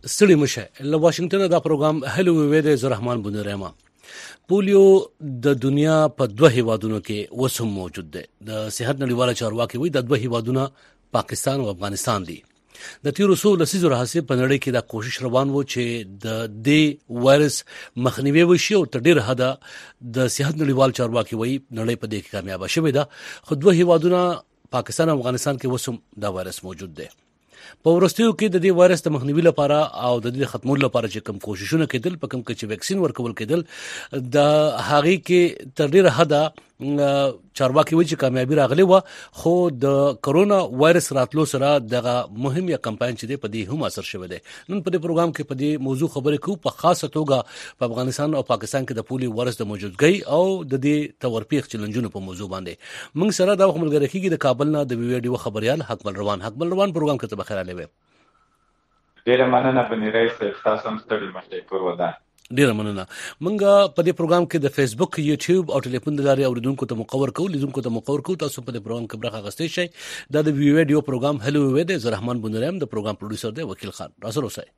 ستړي مشه له واشنگټن دا پروګرام هلو وی د زرحمان بنورما. پولیو د دنیا په دوه هیوادونو کې وسم موجود دی. د صحت نړیواله چارواکي وایي د دوه هیوادونو پاکستان او افغانستان دي. د تیرو څو لسیزو راهیسې په نړۍ کې دا کوشش روان و چې د دې وایرس مخنیوي وشي او تر ډیره حده د صحت نړیوال چارواکي وایي نړۍ په دې کې کامیاب شوه ده. خو دوه هیوادونو پاکستان او افغانستان کې وسم دا وایرس موجود دی. په ورستیو کې د دې وایرس د مخنیوي لپاره او د دې ختمولو لپاره چې کوم کوششونه کېدل په کوم کې چې ویکسین ورکول کېدل د هغې کې تر ډیره حده چارواکي وایي چې کامیابي راغلی وه. خو د کرونا وایرس راتلو سره دغه مهم یا کمپاین چې دی په دې هم اثر شوی دی. نن په دې پروګرام کې په دې موضوع خبرې کوو، په خاصه توګه په افغانستان او پاکستان کې د پولیو وایرس د موجودګۍ او د دې تورپیخ چیلنجونو په موضوع باندې. موږ سره دا ملګری کېږي د کابل نه د ویډیو خبريال حکمل روان پروګرام کې ته بخیر علي. ډیره مننه بنی رئیس، تاسو هم ستړي مشه کور ودا. ډیره مننه. موږ په دې پروګرام کې د فیسبوک، یوټیوب او ټلیفون د لارې اوریدونکو ته مقور کوو. تاسو په دې پروګرام کې برخه اخیستئ شئ. دا د ویډیو پروګرام هلو وی د زرحمان بنورم د پروګرام پروډوسر دی وکیل خان. راسره اوسئ.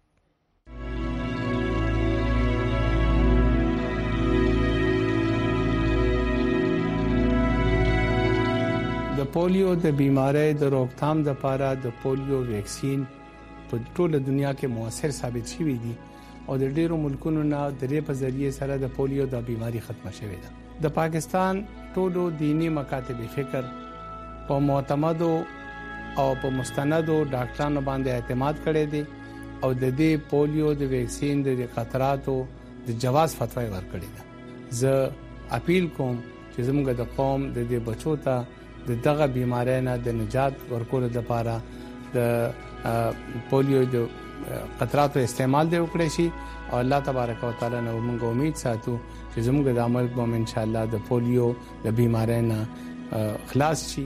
د پولیو د بیماری د روکثام لپاره د پولیو ویکسین په ټوله دنیا کې موثر ثابت شوی دي او د ډیرو ملکونو نه د دې په ذریعہ سره د پولیو د بیماری ختمه شوې ده. د پاکستان ټولو دینی مکاتب فکر په معتمدو او په مستندو ډاکټرانو باندې اعتماد کړی دي او د دې پولیو د ویکسین د خطراتو د جواز فتوا ورکړی ده. زه اپیل کوم چې زموږ د قوم د دې بچو ته د دغه بیماری نه د نجات ورکولو لپاره د پولیو د قطراتو استعمال دی وکړي شي او الله تبارک وتعالى نو موږ امید ساتو چې زموږ د عمل په ان شاء الله د پولیو د بیماری نه خلاص شي.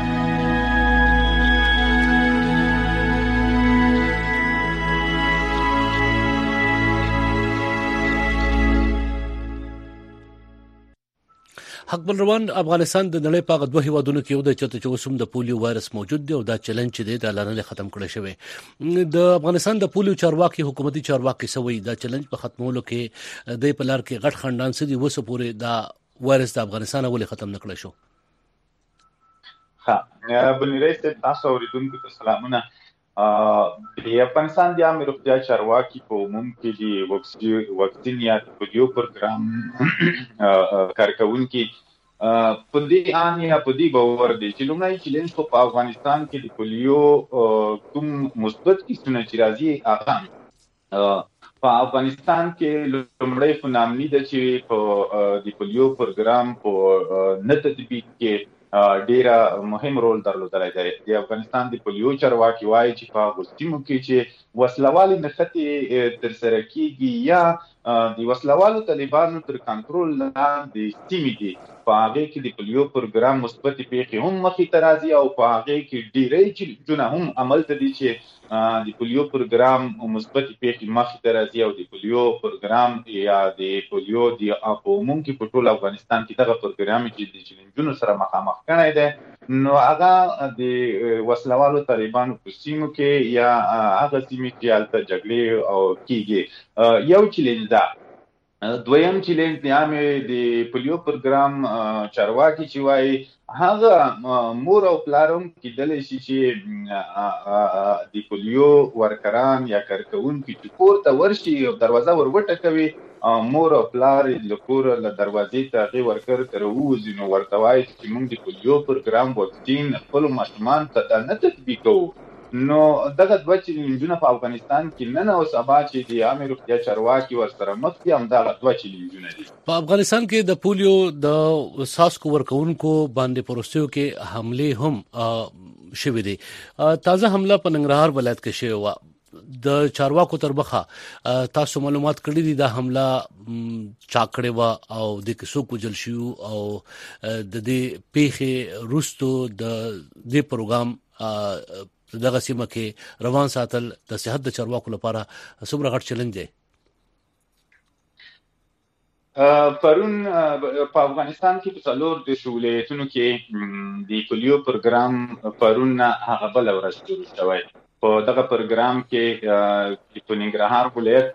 حکمل روان افغانستان د نړۍ په دوه هیوادونو کې یو د چې وسوم د پولیو وایرس موجود دی او دا چیلنج دی د لارنل ختم کړی شوی. د افغانستان د پولیو چارواکي حکومتي چارواکي سوي دا چیلنج په ختمولو کې د پلار کې غټ خندان سدي وسو پورې دا وایرس د افغانستان ولې ختم نکړی شو. ها بنی رئیس تاسو اوریدونکو ته سلامونه. د افغانستان د عامه روغتیا چارواکي په عموم کې د وکسین یا پولیو پروګرام کارکونکي په دې ان یا په دې باور دي چې لومړی چیلنج په افغانستان کې د پولیو کوم مثبت کیسونه چې راځي هغه په افغانستان کې لومړی فنامنی د چې په د پولیو پروګرام په نه تطبیق کې ډیره مهم رول درلودلی دی. د افغانستان د پولیو چارواکي وایي چې په غوښتنو کې چې وسلوالي نښتې تر سره کیږي یا د وسلوالو طالبانو تر کنټرول لاندې سیمې دي په هغه کې د پولیو پروګرام مثبت پیښې هم مخې ته راځي او په هغه کې ډیرې چیلنجونه هم عمل ته دي چې د پولیو پروګرام مثبت پیښې مخې ته راځي او د پولیو پروګرام یا د پولیو د عموم کې په ټول افغانستان کې دغه پروګرام چې د چیلنجونو سره مخامخ کړی دی نو هغه د وسلوالو طالبانو په سیمو کې یا هغه سیمې چې هلته جګړې او کیږي یو چیلنج ده. دویم چیلنج د عامه د پولیو پروګرام چارواکي چې وایي هغه مور او پلارم کېدلی شي چې د پولیو ورکران یا کارکونکي چې کور ته ورشي او دروازه ور وټکوي مور او پلار له کوره له دروازې ته هغې ورکر ته راووځي نو ورته وایي چې موږ د پولیو پروګرام واکسین خپلو ماشومانو ته نه تطبیقوو. نو دغه دوه چیلنجونه په افغانستان کې نن او سبا چې د عامه روغتیا چارواکي ورسره مخ دي همدغه دوه چیلنجونه دي. په افغانستان کې د پولیو د ساسکو ورکوونکو باندې پروستیو کې حمله هم شوې دي. تازه حمله په ننګرهار ولایت کې شوې وه. د چارواکو تر مخه تاسو معلومات کړی دي دا حمله چا کړې وه او د کیسو کوجل شو او د دې پیښې روستو د دې پروګرام دغه سیمه کې روان ساتل د صحت د چارواکو لپاره څومره غټ چیلنج دی. پرون په افغانستان کې په څلور د ولایتونو کې د پولیو پروګرام پرون هغه بل ورځ شروع شوی په دغه پروګرام کې په ننګرهار ولایت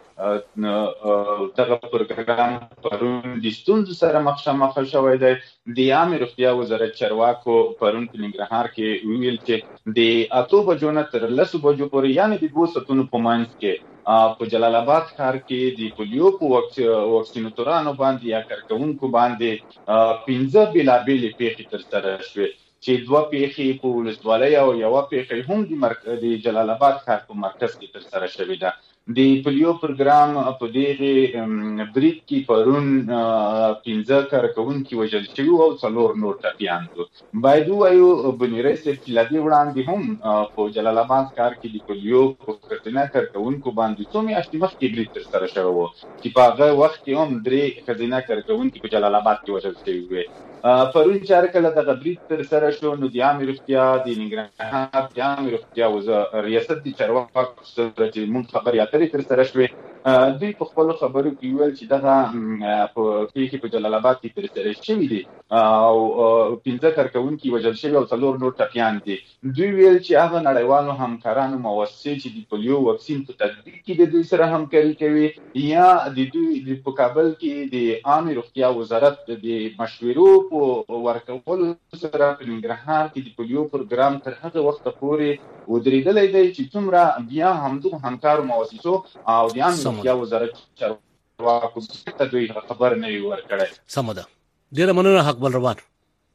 کې دغه پروګرام پرون د ستونزو سره مخ شوی دی. د عامه روغتیا وزارت چارواکو پرون په ننګرهار کې ویل چې د 8 بجو نه تر 10 بجو پورې یعنی د 2 ساعتونو په منځ کې په جلال آباد ښار کې د پولیو په واکسیناتورانو باندې یا کارکونکو باندې 15 بېلابېلې پیښې ترسره شوې چې 2 پیښې په ولسوالۍ او 1 پیښه هم د جلال آباد ښار په مرکز کې ترسره شوې ده. د پولیو پروګرام په دغه برید کې پرون 15 کارکونکي وژل شوي او 4 نور ټپیان دي. باید وایو بنیری صاحب چې لدې وړاندې هم په جلال آباد ښار کې د پولیو په ښځینه کارکونکو باندې څو میاشتې مخکې برید ترسره شوی و چې په هغه وخت کې هم 3 ښځینه کارکونکي په جلال آباد کې وژل شوي وي. پرون چې هر کله دغه برید ترسره شو نو د عامه روغتیا د ننګرهار د عامه روغتیا ریاست د چارواکو سره چې مونږ خبرې اترې ترسره شوې دوی په خپلو خبرو کې ویل چې دغه پیښې په جلال آباد کې ترسره شوي دي او 15 کارکونکي وژل شوي او 4 نور ټپیان دي. دوی ویل چې هغه نړیوالو همکارانو مؤسسې چې د پولیو واکسین په تطبیق کې د دوی سره همکاري کوي یا د دوی په کابل کې د عامه روغتیا وزارت د مشورو په ورکولو سره په ننګرهار کې د پولیو پروګرام تر هغه وخته پورې ودرېدلی دی چې څومره بیا همدغو همکارو مؤسسو او د عامه روغتیا وزارت چارواکو ته دوی خبر نه وي ورکړی. سمه ده. ډېره مننه حق بل روان.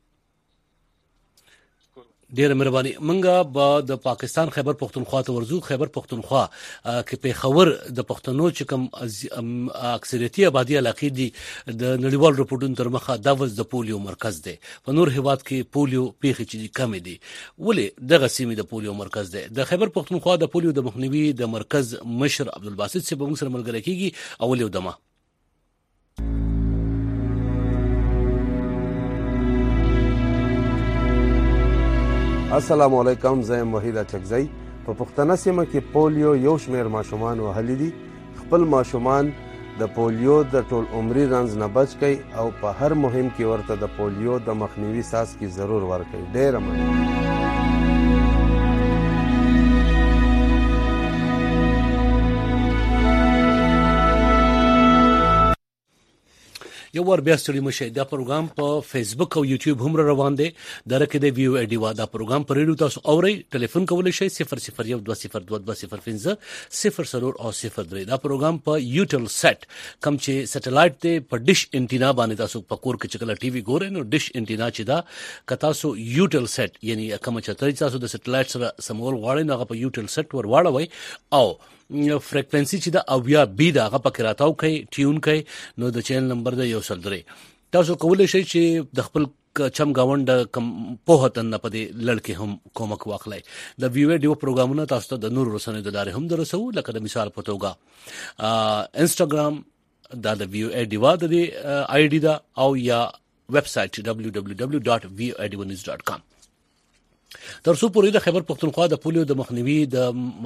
ډېره مهرباني. منګه به د پاکستان خیبر پختونخوا ته ورزو. خیبر پختونخوا کې پیښور د پښتنو چې کوم اکثریتي آبادی علاقې دي د نړیوال رپورټونو تر مخه دا وز د پولیو مرکز دی. په نور هیواد کې پولیو پیښې چې کم دي ولې دغه سیمې د پولیو مرکز دی. د خیبر پختونخوا د پولیو د مخنیوي د مرکز مشر عبدالباسط صاحب موږ سره ملګری کیږي. اول یو دمه السلام علیکم. زه یم وحید اچکزی. په پښتنه سیمه کې پولیو یو شمیر ماشومان وهلي دي. خپل ماشومان د پولیو د ټول عمري رنځ نه بچ کړئ او په هر مهم کې ورته د پولیو د مخنیوي څاڅکي ضرور ورکړئ. ډېره مننه. یو ور بیا ستړي مشه. دا پروګرام په فیسبوک او یوټیوب هم روان دی. درکه د ویو ایډي وا دا پروګرام پر ریډیو تاسو اوري. ټلیفون کولای شئ 001202200 او 03. دا پروګرام په یوټل سیټ کم چې سټلایټ دی په ډیش انټینا باندې تاسو په کور کې چکل ټي وي ګورئ نو ډیش انټینا چې دا کتا سو یوټل سیټ یعنی کوم چې تاسو د سټلایټ سره سمول غواړئ نو په یوټل سیټ ور واړوي او فریکوئنسي چې دا او یا بي دا هغه پکې راتاو کوي ټیون کوي نو د چینل نمبر د 103. تاسو کولای شئ چې د خپل چم گاوند کم په هتن نه پدې لړکې هم کومک واخلای. د ویو ډیو پروګرامونه تاسو ته د نور رسنۍ د لارې هم درسو لکه د مثال په توګه انستګرام دا د ویو ایډیوا د آی ډی دا او یا ویب سټ www.vioedivanews.com. ترڅو پورې د خیبر پختونخوا د پولیو د مخنیوي د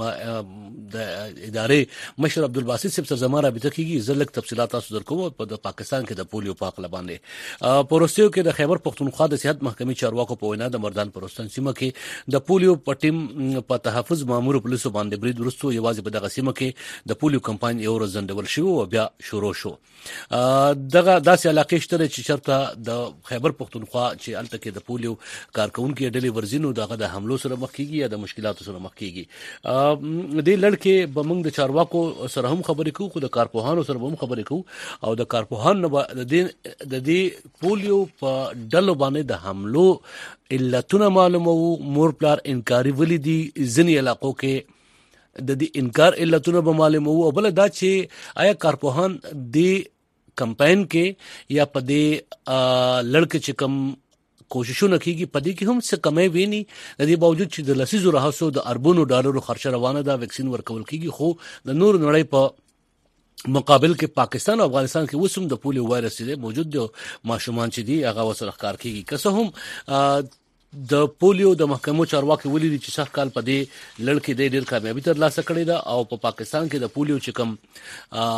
ادارې مشر عبدالباسط صاحب سره زما رابطه کیږي. زه لږ تفصیلات تاسو درکوم په پاکستان کې د پولیو په اړه باندې. پروستیو کې د خیبر پختونخوا د صحت محکمې چارواکو په وینا د مردان پروستان سیمه کې د پولیو په ټیم په تحفظ مامور پولیسو باندې برید ورستو یوازې په دغه سیمه کې د پولیو کمپاین یو ورځ ځنډول شو او بیا شروع شو. دغه داسې علاقې شته چې چرته د خیبر پختونخوا چې الته کې د پولیو کارکونکو ډلې ورزینو دغه د حملو سره مخ کیږي یا د مشکلاتو سره مخ کیږي. د لړکې به موږ د چارواکو سره هم خبرې کوو خو د کارپوهانو سره هم خبرې کوو او د کارپوهانو د دې پولیو په ډلو باندې د حملو علتونه معلومو. مور پلار انکاري ولې دي ځینې علاقو کې د دې انکار علتونه به معلومو او بل دا چې آیا کارپوهان د کمپاین کې یا په دې لړکې چې کم کوششونه کیږي پدې کې هم څه کمې ویني. د دې باوجود چې د لسیزو راهسو د اربونو ډالرو خرچه روانه ده ویکسین ورکول کیږي خو د نور نړۍ په مقابل کې پاکستان او افغانستان کې وسوم د پولیو وایرس دی موجود دي. ماشومان چې دي هغه وسره ښکار کیږي. که څه هم د پولیو د محکمو چارواکي ولیدي چې سخت کال په دې لړکې د ډېر کامیابی ترلاسه کړې ده او په پاکستان کې د پولیو چې کم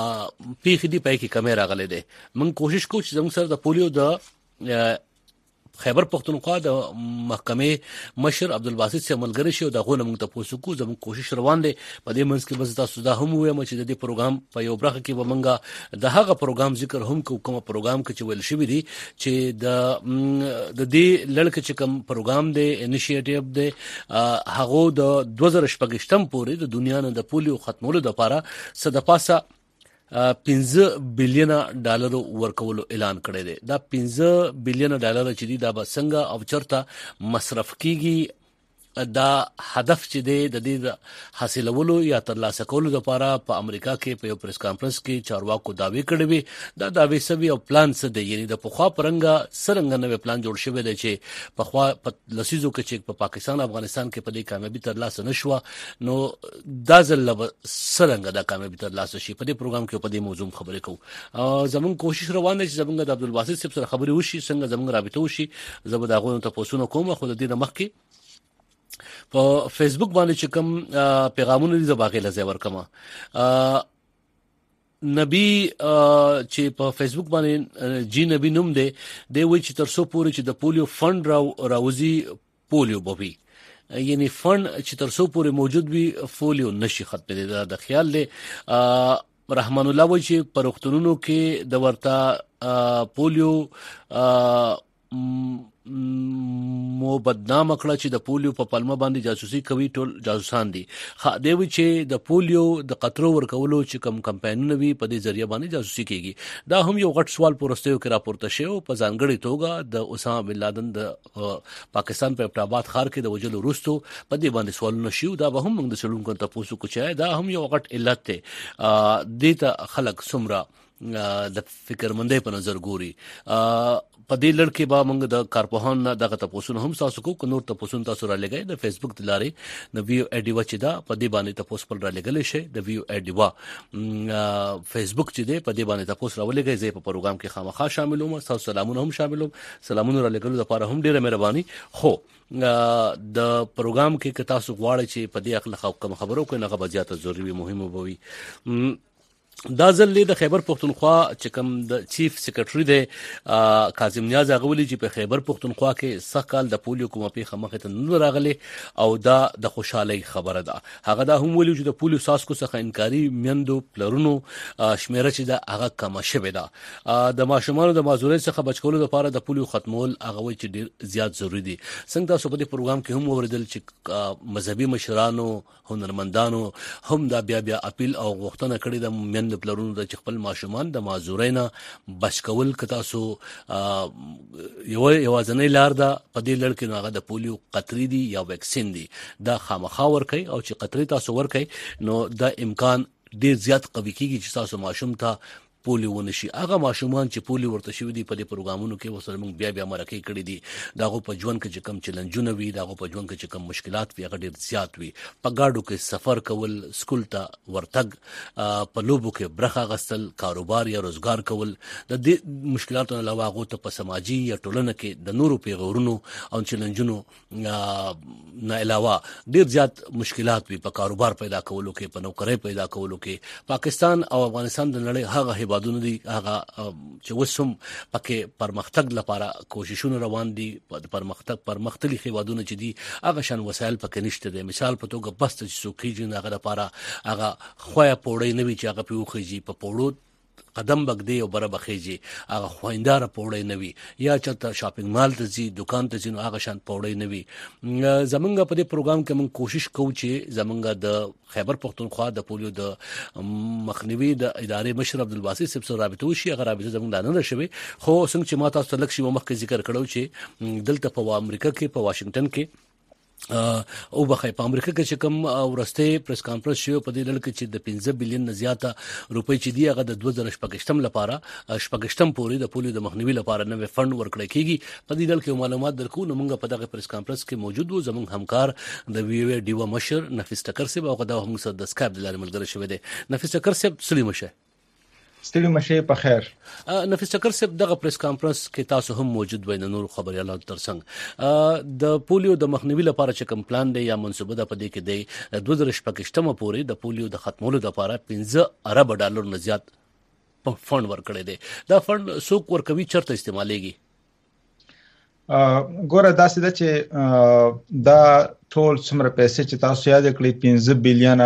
پیښې دي پای کې کمې راغلي دي. موږ کوشش کوو چې زموږ سره د پولیو د خیبر پختونخوا د محکمې مشر عبدالباسط سے ملګری شو د غو موږ ته پوسوکو زموږ کوشش روان دي په دې منځ کې بس تاسو دا هم وایم چې د دې پروګرام په یو برخه کې ومنګه د هغه پروګرام ذکر هم کوم پروګرام کې چې ویل شوی دی چې د دې لړک چې کوم پروګرام دی انیشیټیو دی هغه د 2018 پورې د دنیا نه د پولیو ختمولو لپاره صدپاسه $15 بلین ورکولو اعلان کړی دی. دا $15 بلین چې دی دا به څنګه او چرته مصرف کیږي دا هدف چې دی د دې حاصلولو یا ترلاسه کولو لپاره په امریکا کې په یو پریس کانفرنس کې چارواکو داوی کړی وي. دا داوی سوي او پلان څه دی یعنی د پخوا پرنګ سرنګ نوې پلان جوړ شوی دی چې پخوا په لسیزو کې چې په پاکستان افغانستان کې په دې کامیابی ترلاسه نشوه نو دا ځل سرنګ دا کامیابی ترلاسه شي. په دې پروګرام کې په دې موضوع خبرې کوو. زموږ کوشش روان دی چې زموږ د عبدالباسط صاحب سره خبرې وشي څنګه زموږ رابطه وشي. زه به دا غوښتنه تاسو نه کوم خو د دې مخکې په فیسبوک باندې چې کوم پیغامونه دي باغې لزه ورکما نبی چې په فیسبوک باندې جی نبی نوم دی د وی چې تر څو پورې چې د پولیو فند راوځي پولیو بوي یعنی فند چې تر څو پورې موجود وي پولیو نشي ختم دي. د خیال له رحمان الله وی چې پروختونونو کې د ورتا پولیو مو بدنام کړه چې د پولیو په پلمه باندې جاسوسي کوي ټول جاسوسان دي. دی وی چې د پولیو د قطرو ورکولو چې کم کمپاینونه وي په دې ذریعہ باندې جاسوسي کیږي. دا هم یو غټ سوال پورستیو کې راپورته شوی په ځانګړي توګه د اسامه بن لادن د پاکستان په ابټاباد ښار کې د وجلو وروستو په دې باندې سوالونه شیو. دا به هم موږ د سړونکو ته پوسو کوچای دا هم یو غټ علت ته د ته خلک سمرا د فکرمندۍ په نظر ګوري. په دې لړ کې به موږ د کارپوهان دغه تاسو هم تاسو کو نور تاسو تاسو را لګي د فیسبوک د لارې د ویو ایډیوا چې دا په دې باندې تاسو پر را لګل شي د ویو ایډیوا فیسبوک چې دی په دې باندې تاسو را ولګي زه په پروګرام کې خامخا شاملوم. تاسو سلامونه هم شاملوم. سلامونه را لګلو لپاره هم ډیره مهرباني. خو د پروګرام کې تاسو غواړئ چې په دې اخلاق خبرو کوئ نه غوځيات ضروري مهمه بوي. دا ځل د خیبر پختونخوا چې کوم د چیف سیکریټری دی کاظم نیاز غولی چې په خیبر پختونخوا کې سخت کال د پولیو کومه پیښه مخه ته نه راغلي او دا د خوشحالي خبره ده. هغه دا هم ویلي چې د پولیو ساسکو څخه انکاري میندو پلرونو شمیره چې دا هغه کم شوه ده. د ماشومانو د معذورۍ څخه بچکولو لپاره د پولیو ختمول هغه وی چې ډیر زیات ضروری دي. څنګه تاسو په دې پروګرام کې هم اوریدل چې مذهبي مشرانو هنرمندانو هم دا بیا اپیل او غوښتنه کړې ده د پلرونو د خپل ماشومان د معذورینا بچکول ک تاسو یو ځنې لار ده په دې لړ کې هغه د پولیو قطري دي یا ویکسین دي دا خامخا ورکي او چې قطري تاسو ورکي نو دا امکان ډیر زیات قوي کیږي چې تاسو ماشوم ته پولیو ونشي. هغه ماشومان چې پولیو ورته شوی دي په دې پروګرامونو کې وسره موږ بیا مرکه کړی دي داغه په ژوند کې چې کم چیلنجونه وي داغه په ژوند کې چې کم مشکلات وي هغه ډیر زیات وي. په گاډو کې سفر کول سکول ته ورتګ په لوبو کې برخه غستل کاروبار یا روزګار کول د دې مشکلاتو علاوه هغه ته په سماجی یا ټولنه کې د نورو پیغورونو او چیلنجونو نه علاوه ډیر زیات مشکلات وي په کاروبار پیدا کولو کې په نوکری پیدا کولو کې. پاکستان او افغانستان د نړۍ هغه هیوادونه دي هغه چې وسم پکې پرمختګ لپاره کوششونه روان دي. پرمختللي هیوادونه چې دي هغه شان وسایل پکې نشته دي. مثال په توګه بس چې سوکیږي هغه لپاره هغه خویا پوړې نوي چې هغه پیوخیږي په پوړو قدم بغدی او بره بخیږي هغه خويندار پوړې نوي یا چرته شاپینګ مال ته ځي دکان ته ځي نو هغه شان پوړې نوي. زمونږ په دې پروګرام کې موږ کوشش کوو چې زمونږ د خیبر پختونخوا د پولیو د مخنیوي د ادارې مشر عبدالباسط صاحب سره رابطه وشي. هغه رابطه زمونږ نه شوي خو څنګه چې ما تاسو ته لکه شی مخکې ذکر کړو چې دلته په امریکا کې په واشنگټن کې او بخای په امریکا کې چې کوم ورسته پریس کانفرنس شو په دې لړ کې چې د 15 بلین زیاته روپۍ چې دی هغه د 2018 لپاره شپږشتم پورې د پولیو د مخنیوي لپاره نوې فند ورکړی کیږي. په دې لړ کې معلومات درکو نو موږ په دغه پریس کانفرنس کې موجود وو. زموږ همکار د ویو ډیوا مشر نفیس ټکر صاحب او دا هم سره د سکایپ د لارې ملګری شوی دی. نفیس ټکر صاحب سلام شه. ستړي مشه په خیر. نفیس ټکر صاحب دغه پریس کانفرنس کې تاسو هم موجود وای نور خبريالات ترڅنګ د پولیو د مخنیوي لپاره چې کوم پلان دی یا منصوبه ده په دې کې دی 2018 پورې د پولیو د ختمولو لپاره $15 ارب نه زیات فند ورکړی دی. دا فند څوک ورکوي چرته استعمالېږي؟ ګوره داسې ده چې دا ټول څومره پیسې چې تاسو یاد کړئ 15.1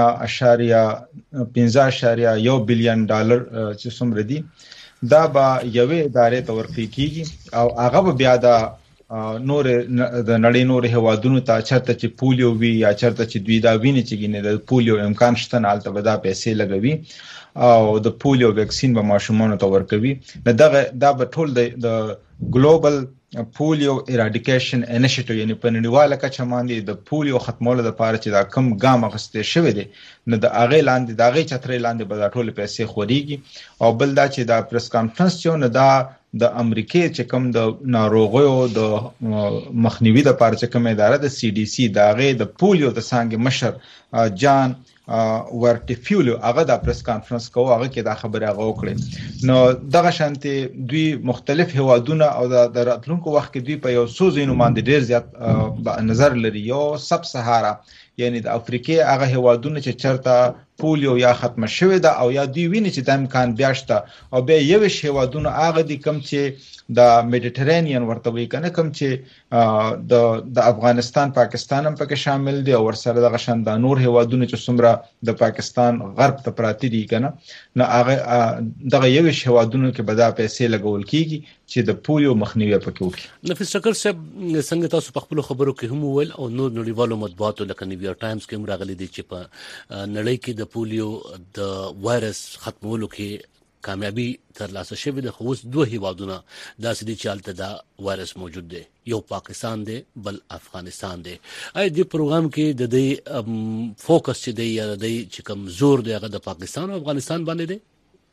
بلین ډالر چې څومره دي دا به یوې ادارې ته ورکړل کیږي او هغه به بیا د نور د نړۍ نور هیوادونو ته چرته چې پولیو وی یا چرته چې دوی دا ویني چې ګینه د پولیو امکان شته نه البته به دا پیسې لګوي او د پولیو ویکسین به ماشومانو ته ورکوي دا به ټول د ګلوبل پولیو ایراډیکیشن انیشیټیو یعنی په نړیواله کچه باندې د پولیو ختمولو لپاره چې دا کم ګام اخیستل شوی دی نو د هغه لاندې د هغه چترې لاندې به دا ټول پیسې خوريږي او بل دا چې دا پریس کانفرنس چې نه دا د امریکای چې کوم د ناروغیو د مخنیوي لپاره چې کوم اداره د سی ډي سی دا غي د پولیو د څنګه مشر جان ورټیفیولو هغه د پریس کانفرنس کوو هغه کې دا خبره هغه وکړي نو دغه شانتي دوی مختلف هوادونه او د راتلونکو وخت کې دوی په یو څو ځینو باندې ډیر زیات نظر لري یو سب سهارا یعنی د افریقې هغه هوادونه چې چرته پولیو یا ختم شوی دا او یا دوی ویني چې د امکان بیاشته او به یو شی هوادونه هغه دي کم چې د میډیټرینین ورته وی کنه کم چې د افغانستان پاکستان هم پکې شامل دي او ورسره د غشن د نور هوادونه چې څومره د پاکستان غرب ته پراتی دي کنه نو هغه دغه یو شی هوادونه کې به دا پیسې لګول کیږي چې د پولیو مخنیوي پکې وکړي. نفیس شکر صاحب څنګه تاسو په خپل خبرو کې هم ویل او نور نړیوالو مطبوعاتو لکه نیویارک ټایمز کې هم راغلي دي چې په نړۍ کې د پولیو د وایرس ختمولو کې کامیابی ترلاسه شوې ده خو اوس دوه هیوادونه داسې دي چې هلته دا وایرس موجود دی یو پاکستان دی بل افغانستان دی. آیا دې پروګرام کې د دې فوکس چې دی یا د دې چې کوم زور دی هغه د پاکستان او افغانستان باندې دی؟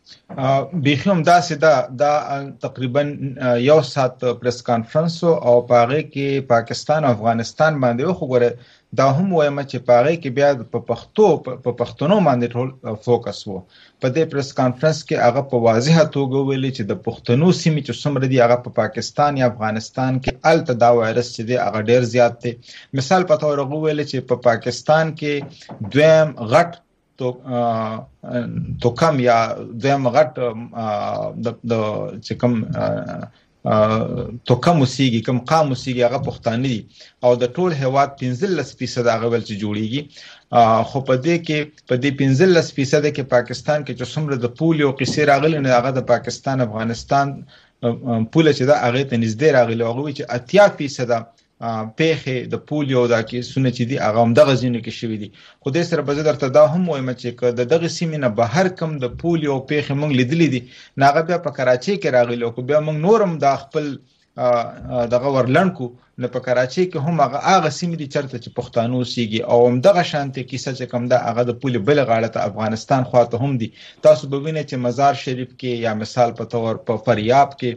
بخوم داسې دا تقریبا یو ساعت پریس کانفرنس او پاره کې پاکستان او افغانستان باندې خو ګوره دا هم وایم چې پاره کې بیا په پښتونو باندې ټول فوکس وو په دې پریس کانفرنس کې هغه په واضحه توګه ویلي چې د پښتنو سیمې چې څومره دي هغه په پاکستان یا افغانستان کې الته دا وایرس چې دی هغه ډیر زیات دی. مثال په تور ویل چې په پاکستان کې دویم غټ تو کم یا دویم غټ د چې کم تو کم وسیږي کم قام وسیږي هغه پښتانه دي او د ټول هواد 15% هغه ول چې جوړیږي خو په دې 15% کې پاکستان کې چې څومره د پولیو قصې راغلي نه هغه د پاکستان افغانستان پوله چې دا هغه ته نږدې راغلي هغه چې 80% پیخه د پولیو دا کې سونه چې دي هغه هم دغه ځینو کې شوی دي خو دې سره به درته دا هم وایم چې دغه سیمې نه بهر کم د پولیو پیخه مونږ لیدلې دي ناغه بیا په کراچي کې راغلی او بیا مونږ نورم د خپل دغه ورلنکو نه په کراچي کې هم هغه سیمې دي چرته چې پښتانو سیږي او هم دغه شانته کیسه چې کم دا هغه د پولیو بل غاړه ته افغانستان خواته هم دي. تاسو به وینئ چې مزار شریف کې یا مثال په تور په فریاب کې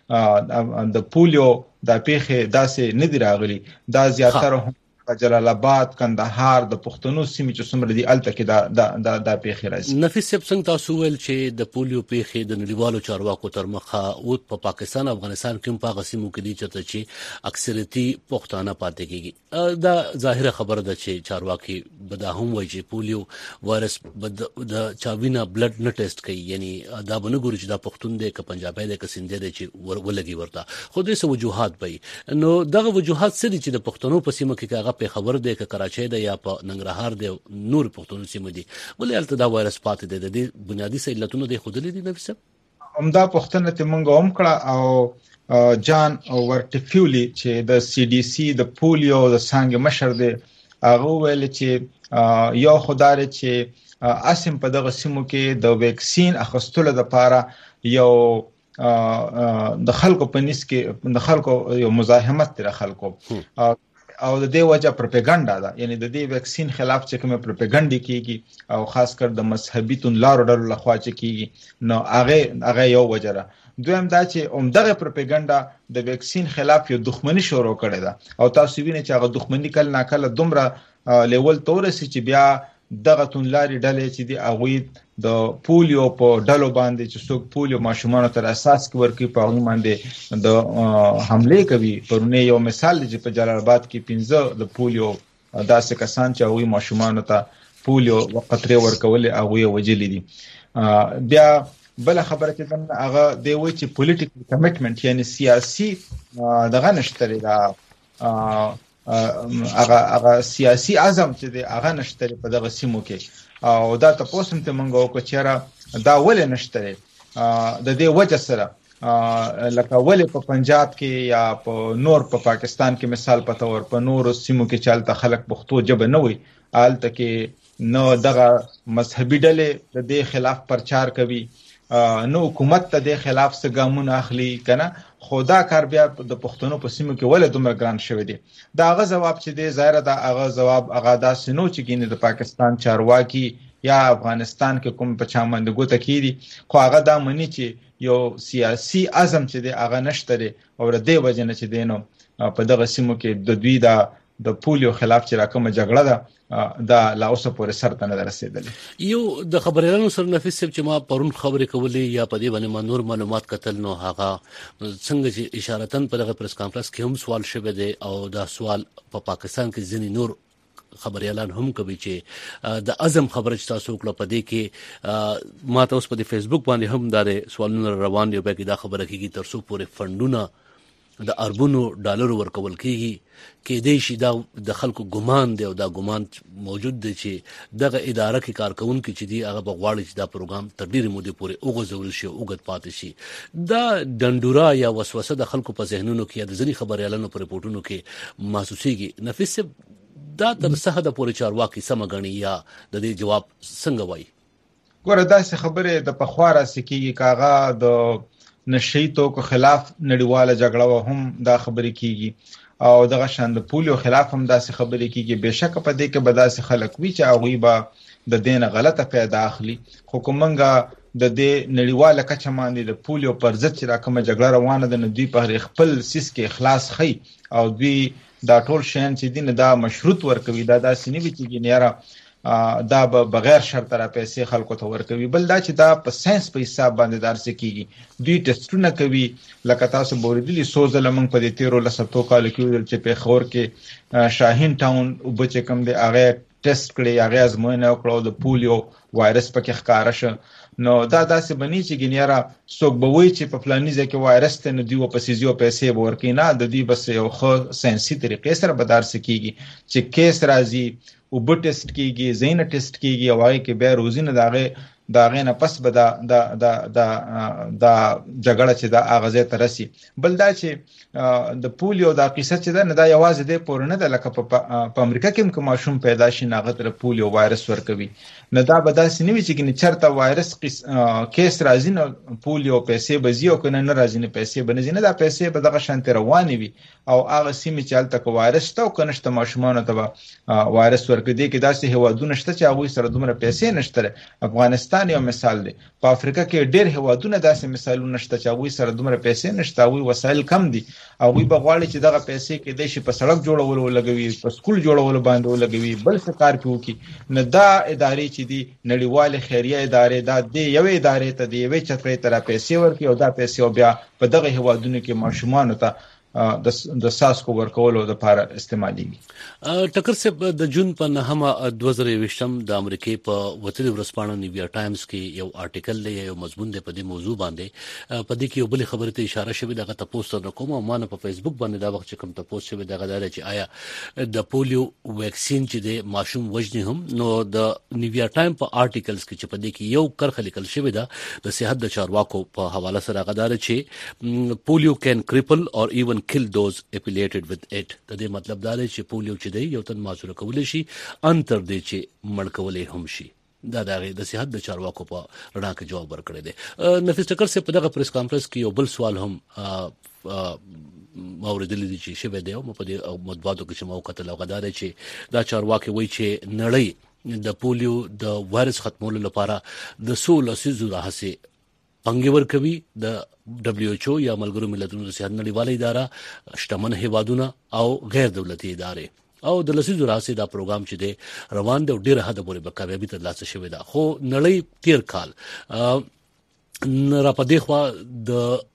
د پولیو دا پیخه داسې نه دی راغلي دا زیاتره هم جلال آباد کندهار د پښتنو سیمې چې څومره دي الته کې دا پیخه راځي. نفیس صاحب څنګه تاسو ول چې د پولیو پیخه د نړیوالو چارواکو تر مخه او په پاکستان او افغانستان کې په غسیمو کې دي چې اکثریتي پښتانه پاتې کیږي دا ظاهره خبره ده چې چارواکي بدا هم وایي چې پولیو وایرس د چاوینه بلډ نه ټیسټ کوي یعنی دا بنه ګوري چې دا پښتون دی که پنجابی دی که سندھی دی چې ولګي ورته خو دې سو وجوهات وي نو دغه وجوهات څه دي چې د پښتنو په سیمه کې هغه په خبر دی که کراچۍ دی یا په ننګرهار دی نور پښتون سیمه دی ولې الته دا وایرس پاتې دی د بنیادی علتونو دی خودلې دي نفس همدا پښتنه ته مونږ هم کړه او جان ورټیفیولي چې د سی ډي سی د پولیو د څنګه مشر دی هغه ویل چې یو خدای چې اسیم په دغه سیمو کې د ویکسین اخیستلو لپاره یو د خلکو په نس کې د خلکو یو مزاحمت تر خلکو او د دې وجه پروپاګاندا ده یعنی د دې ویکسین خلاف چې کومه پروپاګاندا کیږي او خاص کر د مذهبي تنلارو ډلو لخوا چې کیږي نو هغه یو وجه ده. دویم دا چې دغه پروپاګاندا د ویکسین خلاف یو دښمنی شروع کړي ده او تاسو وینئ چې هغه دښمنی کله ناکله دومره لیول تورسي چې بیا دغه تنلاري ډلې چې دی هغه د پولیو په ډلو باندې چې څوک پولیو ماشومان تر اساس کې ورکی په هغه باندې د حمله کوي. پرونه یو مثال دی چې په جلال آباد کې 15 د پولیو داسې کسان چې هغه ماشومان ته پولیو وقطره ورکول هغه وجلې دي. بیا بل خبره چې هغه دی وایي چې پولیټیکل کمیټمنټ یعنی سیاسي دغه نشته دا هغه سیاسي عزم چې دی هغه نشته په دغه سیمو کې او دا تاسو هم ته مونږ وکړو چې دا ولې نشته د دې وجه سره لکه ولې په پنجاب کې یا په نور په پاکستان کې مثال په تور په نور سیمو کې چالت خلک پښتو ژبه نه وي آلته کې نو دغه مذهبي ډلې د دې خلاف پرچار کوي نو حکومت ته د خلاف څه ګامونه اخلي کنه خدا کار بیا د پښتنو په سیمو کې ولې دومره ګران شوی دی دا هغه جواب چې دی ظاهر دا هغه جواب هغه داسې نو چې ګینه د پاکستان چارواکي یا افغانستان کې کوم په چا باندې ګوته کیږي خو هغه دا مني چې یو سیاسي عزم چې دی هغه نشته دی او د دې وجه نه چې دینو په دغه سیمو کې د دوی د پولیو خلاف چې راکمه جګړه ده دا لا اوسه پورې سرته نه رسیدلې یو د خبريالانو سره نفیس صاحب چې ما پرون خبرې کولې یا په دې باندې ما نور معلومات کتل نو هغه څنګه چې اشارتن په دغه پریس کانفرنس کې هم سوال شوه دی او دا سوال په پاکستان کې ځینې نور خبريالان هم کوي چې د اعظم خبره چې تاسو وکړه په دې کې ما تاسو په فیسبوک باندې هم دا سوالونه روان دي په کې دا خبره کیږي ترڅو پورې فندونه د اربونو ډالر ورکول کیږي کې دې شي دا د خلکو ګمان دی او دا ګمان موجود دی چې دغه اداره کې کارکونکو چې دی هغه بغواړي چې دا پروګرام تر ډیره مودې پورې وګزول شي او وګت پاتې شي دا ډندورا یا وسوسه د خلکو په ذهنونو کې د ځینې خبريالانو په ریپورتونو کې محسوسيږي نفیس دا تر څه حد پورې چارواکي سمګنی یا د دې جواب څنګه وایي ګوره دا څه خبره د پخواره سکیږي کاغه د نشي توکو خلاف نړیواله جګړه هم دا خبرې کیږي او دغه شان د پولیو خلاف هم دا څه خبرې کیږي بهشکه په دې کې بداسه خلک وی چې هغه به د دین غلطه پیدا اخلي حکومتګه د دې نړیواله کچه باندې د پولیو پر ضد چې راکمه جګړه روانه ده نو دوی په خپل سیس کې اخلاص خي او دوی دا ټول شین چې دین دا مشروط ورکوي دا داسې نه وي چې ګنيره دا به بغیر شرط را پیسې خلکو ته ورکوي بل دا چې دا په ساينس په حساب باندې دارسه کیږي دوی ټیسټونه کوي لکه تاسو بوریدلی سوزل موږ په دې 13 لسبتو کال کې چې په خور کې شاهین ټاون او بچ کم دی هغه ټیسټ کړی هغه ازموینه وکړو د پولیو وایرس پکې ښکارا شو نو دا داسې بنی چې ګنيره څوک به وایي چې په فلاني ځای کې وایرس ته نو دی په سيزيو پیسې ورکینا د دې بس یو خو ساينسي طریقې سره بدار سکیږي چې کیس راځي او بو ټیسټ کیږي زین ټیسټ کیږي او هغه کې به روزینه داغه نه پس به دا جګړه چې دا اغازه ترسي بل دا چې د پولیو دا قصه چې دا نه دا یوازې د پورنه د لکه په امریکا کې کوم ماشوم پیدا شي ناغه تر پولیو وایرس ورکوي نه دا به داسې نه وي چې چرته وایرس کیس راځي نو پولیو پیسې بزي او کنه نه راځي نه پیسې بنځي نه دا پیسې به دغه شانت رواني وي او هغه سیمه چالت کو وایرس ته او کنه شته ماشومان ته وایرس ورکړي کې داسې هوادونه شته چې هغه سره دومره پیسې نشته افغانستان یو مثال دی په افریقا کې ډېر هوادونه داسې مثالونه شته چې هغه سره دومره پیسې نشته او وسایل کم دي او وی بغواړي چې دغه پیسې کې د شي په سړک جوړولو لګوي په سکول جوړولو باندې لګوي بل څه کار کوي نه دا ادارې چې دي نړیواله خیریه ادارې دا د یو ادارې ته دی یوې چترې تر پیسې ورکي او دا پیسې بیا په دغه هوادونو کې ماشومان ته د ساسکو ورکولو د لپاره استعماليږي ټکر صاحب د جون په 9 2020 د امریکای په وتلي ورسپانه نیویا ټایمز کې یو آرټیکل دی یو مضمون دی په دې موضوع باندې په دې کې یو بل خبره ته اشاره شوی دغه تاسو ته کوم ما نه په فیسبوک باندې دا وخت چې کوم تاسو شوی دغه دره چې آیا د پولیو ویکسین چې د ماشوم وژنې هم نو د نیویا ټایم په آرټیکلز کې چې په دې کې یو کرخه لیکل شوی دا د صحت د چارواکو په حواله سره غدار چې پولیو کین کریپل اور ایون kill those affiliated with it د دې مطلب دا دی چې پولیو چې دی یو تن معذور کول شي انتر دی چې مړ کولې هم شي دا د صحت د چارواکو په رڼا کې جواب ورکړی دی نفیس ټکر سے په دغه پریس کانفرنس کې یو بل سوال هم موردلی دي چې شوه دی او په دې مطبوعاتو کې چې مو کتل او غدار چې دا چارواکي وایي چې نړۍ د پولیو د وایرس ختمولو لپاره د 16 سيزو راهسي پنګور کوي د دبليو ایچ او یا ملګرو ملتونو د صحت نړیواله اداره شتمن هیوادونه او غیر دولتي ادارې او د لسیزو راځي دا پروګرام چې دی روان دی ډیره حد پورې به کامیابی ترلاسه شوی دا خو نړۍ تیر کال را پدې خو د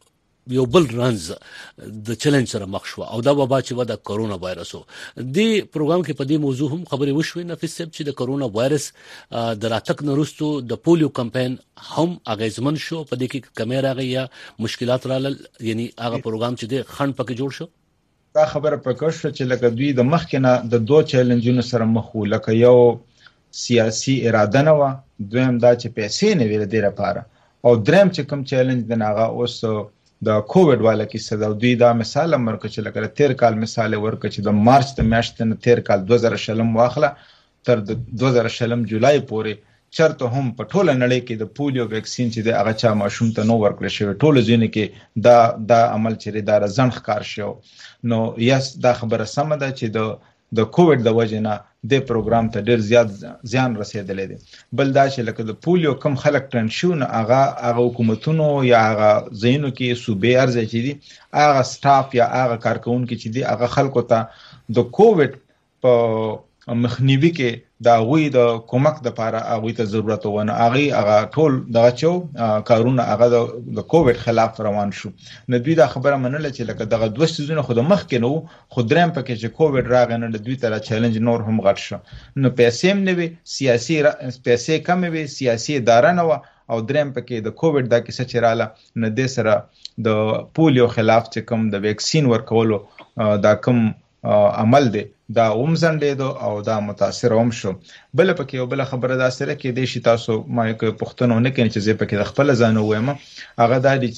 یو بل رنز د چیلنج سره مخ شو او دا وبا چې د کرونا وایرس د پروګرام کې په دې موضوع هم خبرې وشوې نفیس صاحب چې د کرونا وایرس د راتګ نورستو د پولیو کمپاین هم اغیزمن شو په دې کې کمی راغی یا مشکلات رالل یعنی هغه پروګرام چې د خند پکې جوړ شو دا خبره پکې شو چې لکه دوی د مخ کې نه د دوه چیلنجونو سره مخ وو لکه یو سیاسي اراده نه و دویم دا چې پیسې نه ویل د لپاره او دریم چې کوم چیلنج د ناغه اوس د کووډ والا کیسه دا دوی دا مثال امر کچ لکه 13 کال مثال ورکړي چې د مارچ د میاشتې نه 13 کال 2020 واخله تر د 2020 جولای پورې چرته هم په ټوله نړۍ کې د پولیو ویکسین چې د هغه چا ماشوم ته نو ورکړل شوی ټوله ځینې کې دا عمل چې دا ځنډ ښکار شو نو یس دا خبره سم ده چې د کووډ د وجې نه د پروګرام ته ډیر زیات زیان رسیدلی دی بل دا چې لکه د پولیو کم خلک ټرند شو نه هغه حکومتونو یا هغه ځینو کې صوبې ارزه چې دي هغه سټاف یا هغه کارکونکو چې دي هغه خلکو ته د کووډ په مخنیوي کې دا غوي د کومک د لپاره هغه ته ضرورت ونه هغه ټول دغه چو کارونه هغه د کووډ خلاف روان شو نو دوی دا خبره منله چې لکه دغه دوه سيزونه خود مخ کې نو خودرم پکې چې کووډ راغی نه دوی ته چیلنج نور هم غټ شو نو پیسې هم نه وي سیاسي پیسې کم وي سیاسي اداره نه و او درم پکې د کووډ دا کیسه چراله نه د سره د پولیو خلاف چې کوم د ویکسین ورکولو دا کوم عمل دی دا اومزنډې او دا متاثر هم شو بل پکې یو بل خبره دا سره کې د شي تاسو ما یو پښتنو نه کین چې زه پکې د خپل ځان وایم هغه دا دي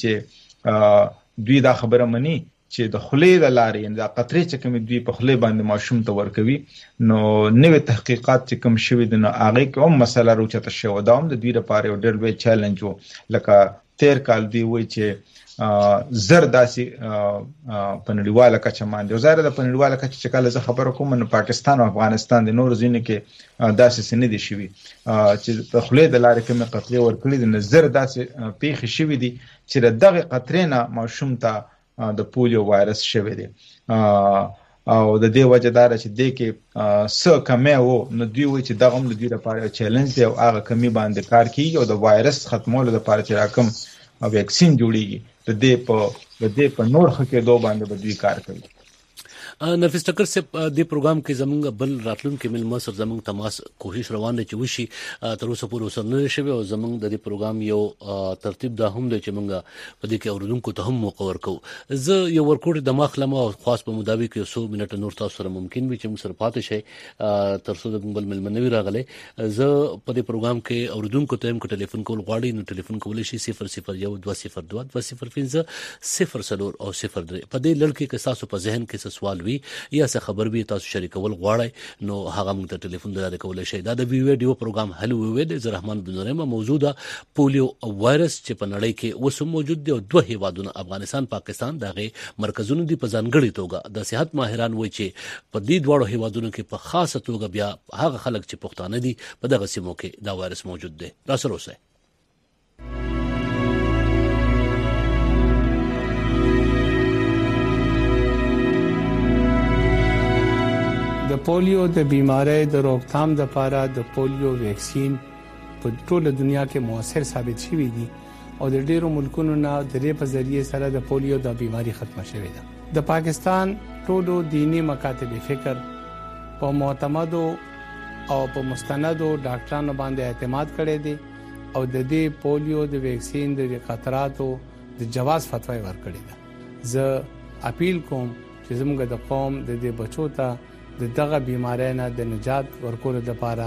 چې دوی دا خبره مني چې د خلې د لارې دا قطرې چې کوم دوی په خلې باندې ماشوم ته ورکوي نو نوې تحقیقات چې کوم شوي د هغه کوم مسله روچته شو دا هم د دوی لپاره یو ډېر لوی چیلنج وو لکه 13 کال دی وای چې زر داسي په نړیواله کچه باندې وزاره د پنځواله کچه چې کله زه خبر کوم نو پاکستان او افغانستان د نور ځینې کې داسې سن دي شوی چې په خلې د لارې کې قتل ورکړي د نظر داسې پیښ شوی دي چې دغه قطرې نه ماشوم ته د پولیو وایرس شوی دی او د دې وجدار چې د کې څه کمه وو نو دوی وایي چې دغه هم د دوی لپاره چیلنج دی او هغه کمی باندې کار کوي او د وایرس ختمولو لپاره چې راکم ویکسین جوړیږي د دې په نور خکې دوه باندې بدوي کار کوي نفیس ټکر سے د پروګرام کې زمونږ بل راتلونکو مل مصر زمونږ تماس کوشش روان دي چې وشي تر اوسه پورې وسر نه شوی او زمونږ د پروګرام یو ترتیب دا هم دی چې مونږ په دې کې اوردونکو ته هم موقع ورکو زه یو ورکوټ د مخلمه او خاص په مطابق 100 منټه نور تاسو سره ممکن وي چې موږ سره پاتې شي تر څو د بل مل منوي راغله زه په دې پروګرام کې اوردونکو ته هم ټلیفون کول غواړي نو ټلیفون کولای شي 001 202 0 او 03 په دې لړ کې تاسو په ذهن کې څه سوال یا څه خبر به تاسو شریکول غواړئ نو هغه موږ ته ټلیفون دلاره کولای شئ دا د ویډیو پروګرام هلو ویډ ز رحمان بن نریمه موجوده پولیو وایرس چې په نړۍ کې اوس موجود دی او دوه هیوادونه افغانستان پاکستان دغه مرکزونو دی په ځانګړي توګه د صحت ماهران وایي چې په دې دوه هیوادونو کې په خاصه توګه بیا هغه خلک چې پښتانه دي په دغه سیمو کې دا وایرس موجود دی تاسو اوسئ د پولیو د بیماری د روکثام لپاره د پولیو ویکسین په ټوله دنیا کې موثر ثابت شوی دی او د ډیرو ملکونو نه د دې په ذریعہ سره د پولیو د بیماری ختمه شوې ده د پاکستان ټولو دینی مکاتب فکر په معتمدو او په مستندو ډاکټرانو باندې اعتماد کړی دی او د دې پولیو د ویکسین د خطراتو د جواز فتوا ورکړی ده زه اپیل کوم چې زموږ د قوم د دې بچو ته دغه بیماری نه د نجات ورکولو لپاره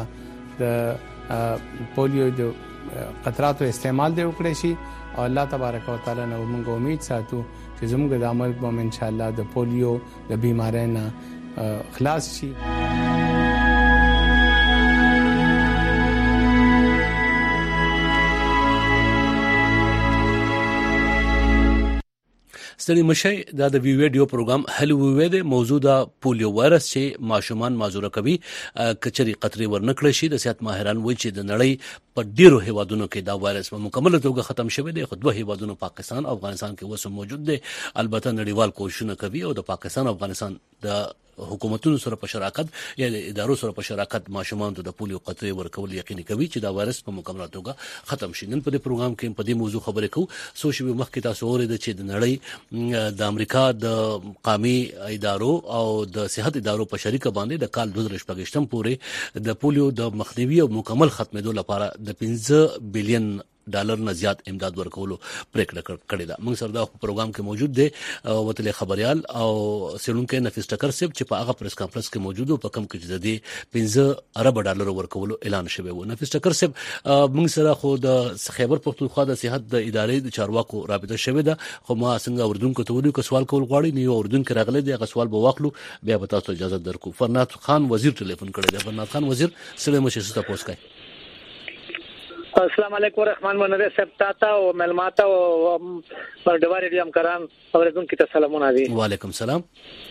د پولیو د قطراتو استعمال دی وکړي شي او الله تبارک وتعالى نو موږ امید ساتو چې زموږ د عمل په ان شاء الله د پولیو د بیماری نه خلاص شي ستړي مشي دا د ویډیو پروګرام هلو ویډ موجوده پولیو وایرس چې ماشومان معذوره کوي کچري قطري ورنکړي شي د صحت ماهران وایي چې د نړۍ په ډیرو هیوادونو کې دا وایرس په مکمل توګه ختم شوی دی خو دوه هیوادونو پاکستان او افغانستان کې وسو موجود دی البته نړیوال کوششونه کوي او د پاکستان او افغانستان د حکومتونو سره په شراکت یا د ادارو سره په شراکت ماشومان ته د پولیو قطرې ورکول یقیني کوي چې دا وایرس په مکمل توګه ختم شي. نن په دې پروګرام کې په دې موضوع خبرې کوو. سو شی مخکې تاسو اورید چې د نړۍ د امریکا د قومي ادارو او د صحت ادارو په شریکه باندې د کال 2025 پورې د پولیو د مخنیوي او مکمل ختمېدو لپاره د 15 بلین ډالر نه زیات امداد ورکولو پریکړه کړې ده. موږ سره دا پروګرام کې موجود دی وتلې خبريال او سیلونکو نفیس ټکر صاحب چې په هغه پریس کانفرنس کې موجود او په کم کې د دې 15 ارب ډالر ورکولو اعلان شوی و. نفیس ټکر صاحب موږ سره خو د خیبر پختونخوا د صحت د ادارې د چارواکو رابطه شوی ده، خو ما څنګه اردوونکو ته ویلو که سوال کول غواړي نو اردوونکو راغلي دی هغه سوال به واخلو بیا به تاسو اجازه درکو. فرنات خان وزیر ټلیفون کړی دی. فرنات خان وزیر سلام مشه تاسو کوي. السلام علیکم رحمان منره صاحب تاتا او ملماتا او پر ډوار ریډیو همکاران اوریدونکو ته سلامونه دي. وعلیکم السلام.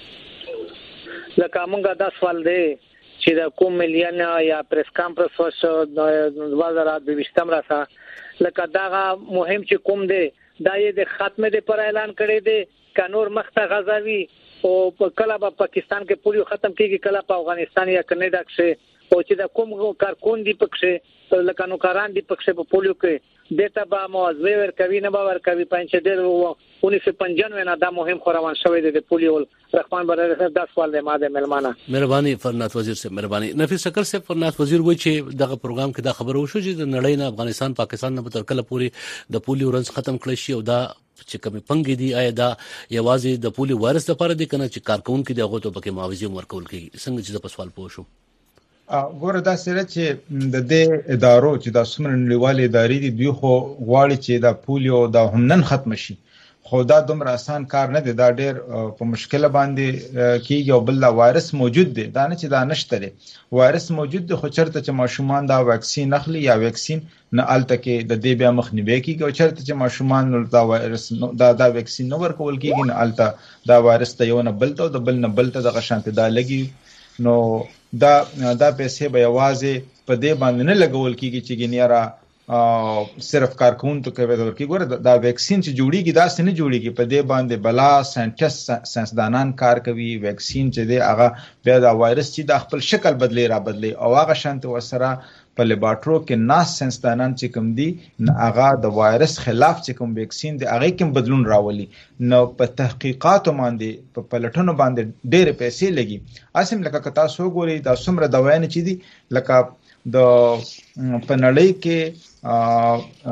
لکه موږ دا سوال دی چې د کوم مليان یا پریس کانفرنس وشو د 2022 راځه لکه دا مهم چې کوم دی دا یې د ختمه د پر اعلان کړی دی کانور مخته غزاوی او په کله په پاکستان کې پولیو ختم کیږي کله په افغانستان یا کنيډا کې او چې د کوم کارکون دی پکښه لکه نو کاران دی پکښه په پولیو کې دته به موازوي ورکوي نه به ورکوي پنځه ډېر 1995 نه دا مهم خوروان شوی دی د پولیو رحمان برره دا سوال دی ما د ملمانه. مهرباني فرنات وزیر صاحب مهرباني. نفیس شکر صاحب فرنات وزیر وایي چې دغه پروګرام کې دا خبره وشو چې د نړۍ نه افغانستان پاکستان نه تر کله پورې د پولیو رنځ ختم کړی شي او دا چې کومې پنګې دي آیا دا یوازې د پولیو وایرس لپاره دي کنه چې کارکونکو دغه ته پکې معاوضه ورکول کیږي څنګه چې په سوال پوه شو. ګوره دا سره چې د دې ادارو چې د سمر نړیوالې ادارې دي دوی خو غواړي چې د پولیو د همنن ختم شي، خو دا دومره آسان کار نه دی. دا ډېر په مشکله باندې کیږي او بل وایرس موجود دی دا نه چې دا نشته دی. وایرس موجود دی خو چرته چې ماشومان دا واکسین اخلي یا واکسین نه الته کې د دې بیا مخنیوي کیږي او چرته چې ماشومان دا وایرس دا واکسین نه ورکول کیږي نه الته دا وایرس ته یو نه بل ته د بل نه بل ته د غشانته دا لګي نو دا پیسې به یوازې په دې باندې نه لګول کیږي چې ګنیاره صرف کارکون ته کوي ورکی. ګوره دا واکسین چې جوړیږي دا څنګه جوړیږي په دې باندې بلا ساينسدانان کار کوي. واکسین چې دی هغه بیا دا وایرس چې د خپل شکل بدلی او هغه شانته وسره په لیبارټرو کې ناس ساينسدانان چې کوم دي هغه د وایرس خلاف چې کوم واکسین دی هغه کوم بدلون راولي نو په تحقیقاتو باندې په پلټنو باندې ډېر پیسې لګي. اسیم لکه تاسو ګوري دا څومره دوايان چې دي لکه د پنړی کې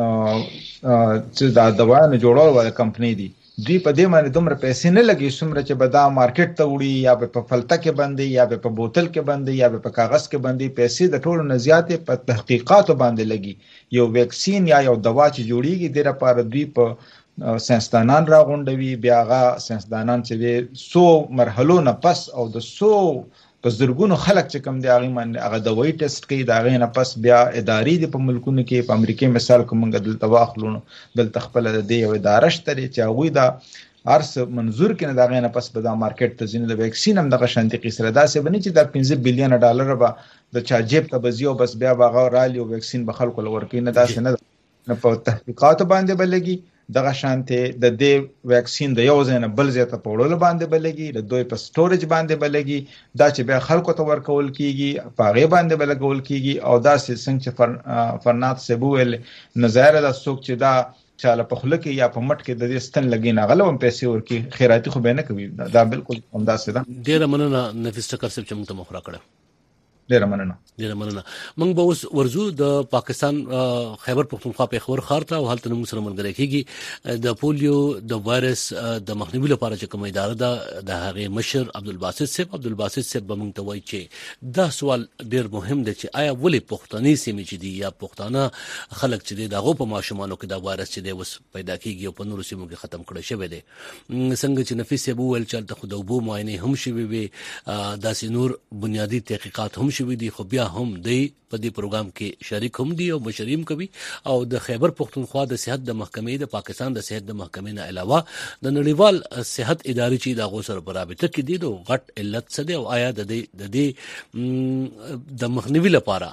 چې دا دوايان جوړول ولا کمپنی دي دوی په دې باندې دومره پیسې نه لګي څومره چې به دا مارکیټ ته وړي یا په فلته کې باندې یا په بوتل کې باندې یا په کاغذ کې باندې پیسې د ټولو نه زیاتې په تحقیقاتو باندې لګي. یو واکسین یا یو دوا چې جوړیږي د لپاره دوی په ساينسدانان راغونډوي بیا هغه ساينسدانان چې 100 مرحلو نه پس او د 100 په زرګونو خلک چې کوم دی هغه باندې هغه دوايي ټیسټ کوي دا غي نه پس بیا ادارې د په ملکونو کې په امریکا مثال کوم دلته واخلو دلته خپل د دې یو اداره شته چې هغه دا ارس منظور کړي دا غي نه پس په دا مارکیټ ته ځینې د واکسین هم د شانتي قصره دا څه بني چې دا 15 بلین ډالر به د چا جیب ته بزیو بس بیا باغ رالي او واکسین به خلکو لور کې نه دا څه نه په تحقیقات باندې بلګي دغه شانته د دې واکسین د یو ځای نه بل ځای ته پوړل باندې بلګي د دوی په سټوریج باندې بلګي دا چې به خلکو ته ورکول کیږي پاغه باندې بلګول کیږي او دا څنګه چې فرنات سبول نظر د سوق چې دا چاله په خله کې یا په مټ کې د دې ستن لګي نه غلوم پیسې ورکی خیراتی خو به نه کوي دا بالکل همداسې ده. ډیر مننه نفیس ټکر صاحب چې موږ ته مخرا کړه. ډیر مننه. موږ به اوس ورزو د پاکستان خیبر پختونخوا په خبر خارته او حالت نوم سره ملګری کیږي د پولیو د وایرس د مخنیوي لپاره چې کوم اداره ده د هغه مشر عبدالباسط صاحب به موږ ته وایي چې دا سوال ډیر مهم دی چې آیا ولې پښتني سیمې چې دي یا پښتانه خلک چې دي دغه په ماشومانو کې دا وایرس چې دی وس پیدا کیږي او په نورو سیمو کې ختم کړي شوی دی څنګه چې نفیس صاحب ویل چې د خودوبو معاینه هم شوی وي داسې نور بنیادی تحقیقات هم شوی دي خو بیا هم دی په دې پروګرام کې شریک هم دي او مشریم کوي او د خیبر پختونخوا د صحت د محکمې د پاکستان د صحت د محکمې نه علاوه د نړیوال صحت ادارې چې د غوسر په رابطه کې دي د غټ علت څه دی او آیا د دې د مخنیوي لپاره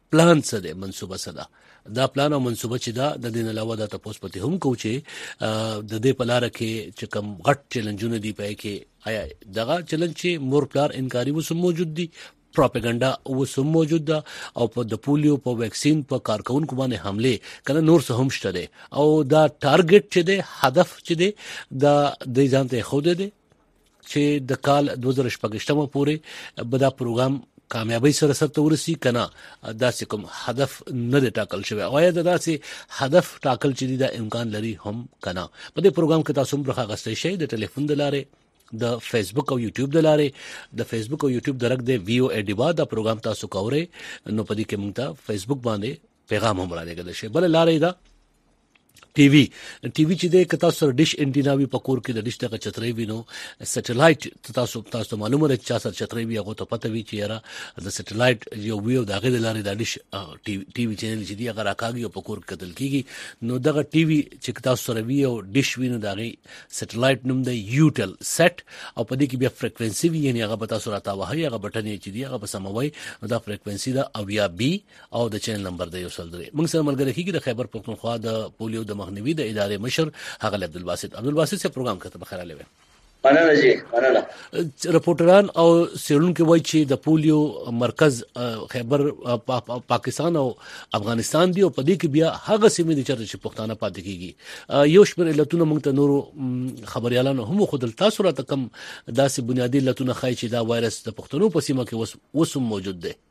پلان څه دی، منصوبه څه ده. دا پلان او منصوبه چې دا د دین علاوه د تاسو پته هم کو چې د دې په لار کې چې کوم غټ چیلنجونه دی پای کې آیا دغه چیلنج چې مور پلار انکاري وسو موجود دي، پروپاګاندا وسو موجود ده، او په د پولیو په ویکسین په کارکونکو باندې حمله کنه نور څه هم شته دي، او دا ټارګټ چې دی، هدف چې دی دا د ځانته خود دی چې د کال 2018 پورې به دا پروګرام کامیابی سره سره ورسی کنه داسې کوم هدف نه دی ټاکل شوی، او یا داسې هدف ټاکل چې دا امکان لري هم کنه. په دې پروګرام کې تاسو برخه غستې شئ د ټلیفون د لارې، د فیسبوک او یوټیوب د لارې. د فیسبوک او یوټیوب درک د ویو ایډیبا دا پروګرام تاسو کوئ نو په دې کې موږ ته فیسبوک باندې پیغام هم راغلی شي. بل لارې دا ټي وي چې د کتا سره ډیش انټینا وی پکور کې د ډیش دغه چترې وینو، سټلایټ تاسو معلومه ده چې سره چترې وی هغه ته پته وی چې یاره د سټلایټ یو ویو دغه د لارې د ډیش ټي وي چینل چې دی هغه راکاږي او پکور کې کتل کیږي. نو دغه ټي وي چې تاسو سره وی او ډیش وینو دغه سټلایټ نوم د یوټل سیټ، او په دې کې بیا فریکوئنسي وی یعنی هغه تاسو راته وایي هغه بټن چې دی هغه سموي، نو دا فریکوئنسي دا او یا بي او د چینل نمبر دی وصل دی. موږ سره ملګری کیږي د خیبر پختونخوا د پولیو د مخنیوي د ادارې مشر هغه عبدالباسط سے پروګرام کته بخیر علی مننه جی مننه. رپورټران او سیرونکو وایي چې د پولیو مرکز خیبر پاکستان او افغانستان دی، او په دې کې بیا هغه سیمې دي چې پښتانه پاتې کیږي. یو شمېر علتونه موږ ته نور خبريالانو هم خودل تاسو را تکم داسې بنیادی علتونه خای چې دا وایرس د پښتنو په سیمه کې وسوم موجود دی.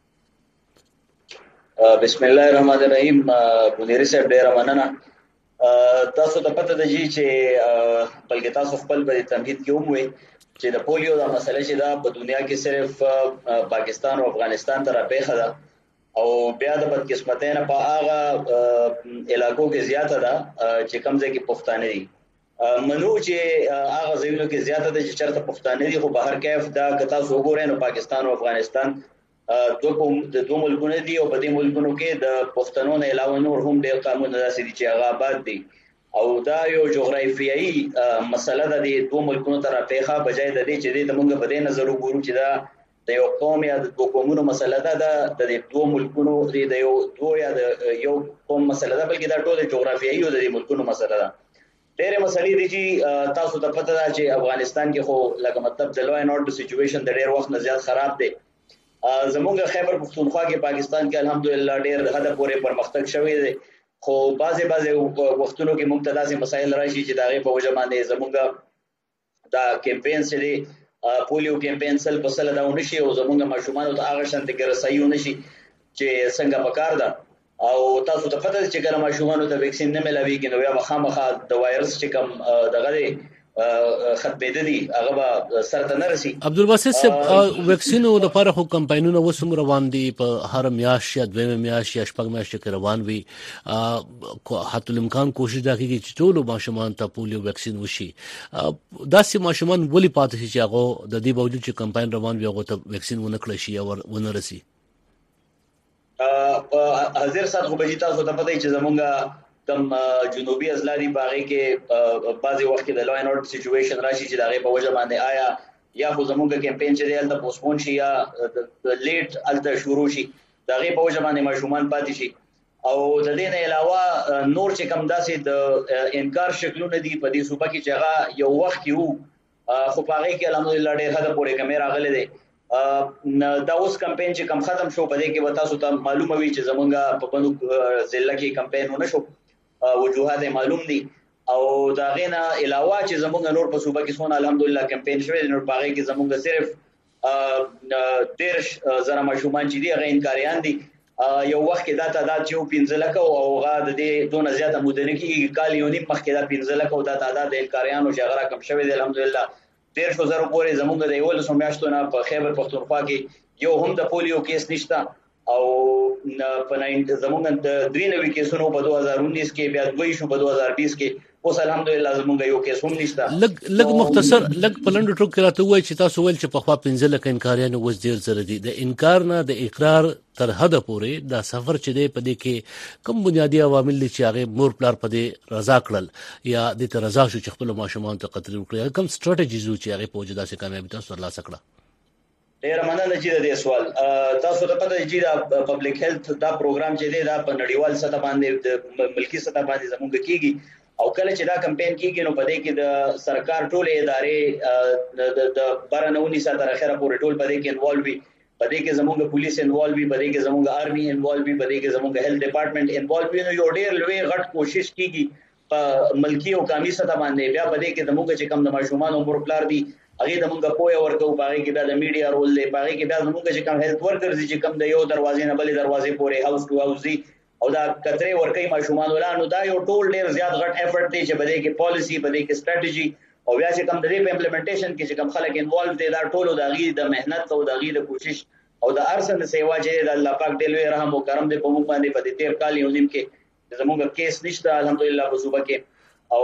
بسم الله الرحمن الرحیم. بنيري صاحب ډیر مننه. تاسو ته پته ده چې بلکې تاسو خپل په تمهید کې هم وي چې د پولیو دا مسله چې دا په دنیا کې صرف پاکستان او افغانستان ته راپېښه ده، او بیا د بدقسمتۍ نه په هغه علاقو کې زیاته ده چې کوم ځای کې پښتانه دي. منو چې هغه ځایونو کې زیاته ده چې چېرته پښتانه دي، خو بهر کیف دا که تاسو وګورئ نو پاکستان او افغانستان دوه ملکونه دي، او په دې ملکونو کې د پښتنو نه علاوه نور هم ډېر قومونه داسې دي چې هغه آباد دي، او دا یو جغرافیایي مسله ده د دوه ملکونو ته راپېښه، بجای د دې چې دې ته موږ په دې نظر وګورو چې دا د یو قوم یا د دوه قومونو مسله ده، د دې دوه ملکونو د یو دوه یا د یو قوم مسله ده، بلکې دا ټول جغرافیایي او د دې ملکونو مسله ده. ډېرې مسلې دي چې تاسو ته پته ده چې افغانستان کې خو لکه مطلب د لا اینډ اورډر سچویشن د ډېر وخت نه زیات خراب دی. زمونږ خیبر پختونخوا کې پاکستان کې الحمدلله ډېر حد پورې پرمختګ شوی دی، خو بعضې وختونو کې موږ ته داسې مسایل راشي چې د هغې په وجه باندې زمونږ دا کمپین چې دی پولیو کمپین سل په سله دا ونه شي، او زمونږ ماشومانو ته هغه شانتې کې رسایي ونه شي چې څنګه پکار ده. او تاسو ته پته ده چې کله ماشومانو ته ویکسین نه میلاویږي نو بیا به خامخا د وایرس چې کوم دغه دی ختمېده دي هغه به سر ته نه رسي. عبدالباسط صاحب ویکسینو لپاره خو کمپاینونه اوس هم روان دي، په هر میاشت یا دویمه میاشت یا شپږ میاشتې کې روان وي. حتی الامکان کوشش دا کېږي چې ټولو ماشومان ته پولیو ویکسین وشي. داسې ماشومان ولې پاتې شي چې هغه د دې باوجود چې کمپاین روان وي هغه ته ویکسین ونه کړی شي یا ونه رسي؟ حاضر صاحب خو به تاسو ته پته چې زمونږ کم جنوبي اضلاع دي باغې کې بعضې وخت کې د لا اینډ اورډر سچویشن راشي چې د هغې په وجه باندې آیا یا خو زمونږ کمپین چې دی هلته پوسټپون شي یا لیټ هلته شروع شي، د هغې په وجه باندې ماشومان پاتې شي. او د دې نه علاوه نور چې کوم داسې د انکار شکلونه دي په دې صوبه کې چې هغه یو وخت کې وو، خو په هغې کې الحمدلله ډېر حده پورې کمې راغلی دی. دا اوس کمپین چې کم ختم شو په دې کې به تاسو ته معلومه وي چې زمونږ په بندوق ضلع کې کمپین ونه شو، وجوهات معلوم دي. او دا غینا علاوه چې زمونږ نور په صوبه کې څونه الحمدلله کمپین شوی نور باغې کې زمونږ صرف 13,000 ماشومان چې دي هغه انکاریان دي. یو وخت کې دا تعداد چې 15 لک او هغه د دې دونه زیاته موده نه کېږي، کال یو نیم مخکې دا 15 لک او دا تعداد د انکاریانو چې هغه راکم شوی دی الحمدلله 13,000 پورې زمونږ د 11 میاشتو نه په خیبر پختونخوا کې یو هم د پولیو کیس نشته، او په زمونږ د 93 کیسونو په 2019 کې بیا دوی شو په 2020 کې، اوس الحمدلله زمونږ یو کیس هم نشته. لږ مختصر لږ په لنډو ټکو کې راته ووایي چې تاسو ویل چې پخوا 15 لکه انکاریان اوس ډېر زره دي. د انکار نه د اقرار تر حده پورې دا سفر چې دی په دې کې کوم بنیادي عوامل دي چې هغې مور پلار په دې رضا کړل یا دې ته رضا شو چې خپلو ماشومانو ته قطرې وکړي، کوم سټراټیجیز و چې هغې په وجه داسې کامیابي تاسو ترلاسه کړه؟ ډیر مننه چې د سوال تاسو ته پته چې دا پبلک هیلث دا پروګرام چې دی دا په نړیوال سطح باندې د ملکی سطح باندې زموږ کیږي او کله چې دا کمپاین کیږي نو په دې کې د سرکار ټول ادارې د بارنونی سره تر اخره پورې ټول په دې کې انوالو وي په دې کې زموږ پولیس انوالو وي په دې کې زموږ آرمي انوالو وي په دې کې زموږ هیلث ډپارټمنټ انوالو وي نو یو ډیر لوی غټ کوشش کیږي په ملکی او قومي سطح باندې بیا په دې کې زموږ چې کم د ماشومان عمر پلار دي هغه د موږ پوهه ورکو باغې کې بیا د میډیا رول دی باغې کې بیا موږ چې کوم هیلث ورکرز چې کوم د یو دروازې نه بلې دروازې پورې هاوس ټو هاوس دی او دا کترې ورکې ماشومان ولانو دا یو ټول ډیر زیات غټ ایفورت دی چې بده کې پالیسی بده کې سټریټجی او بیا چې کوم د دې په امپلیمنټیشن کې چې کوم خلک انوالو دي دا ټول د غي د مهنت او د غي د کوشش او د ارسن سیوا چې د الله پاک دې لوی رحم او کرم دې په موږ باندې په دې تیر کال یو نیم کې زموږ کیس نشته الحمدلله په صوبه کې او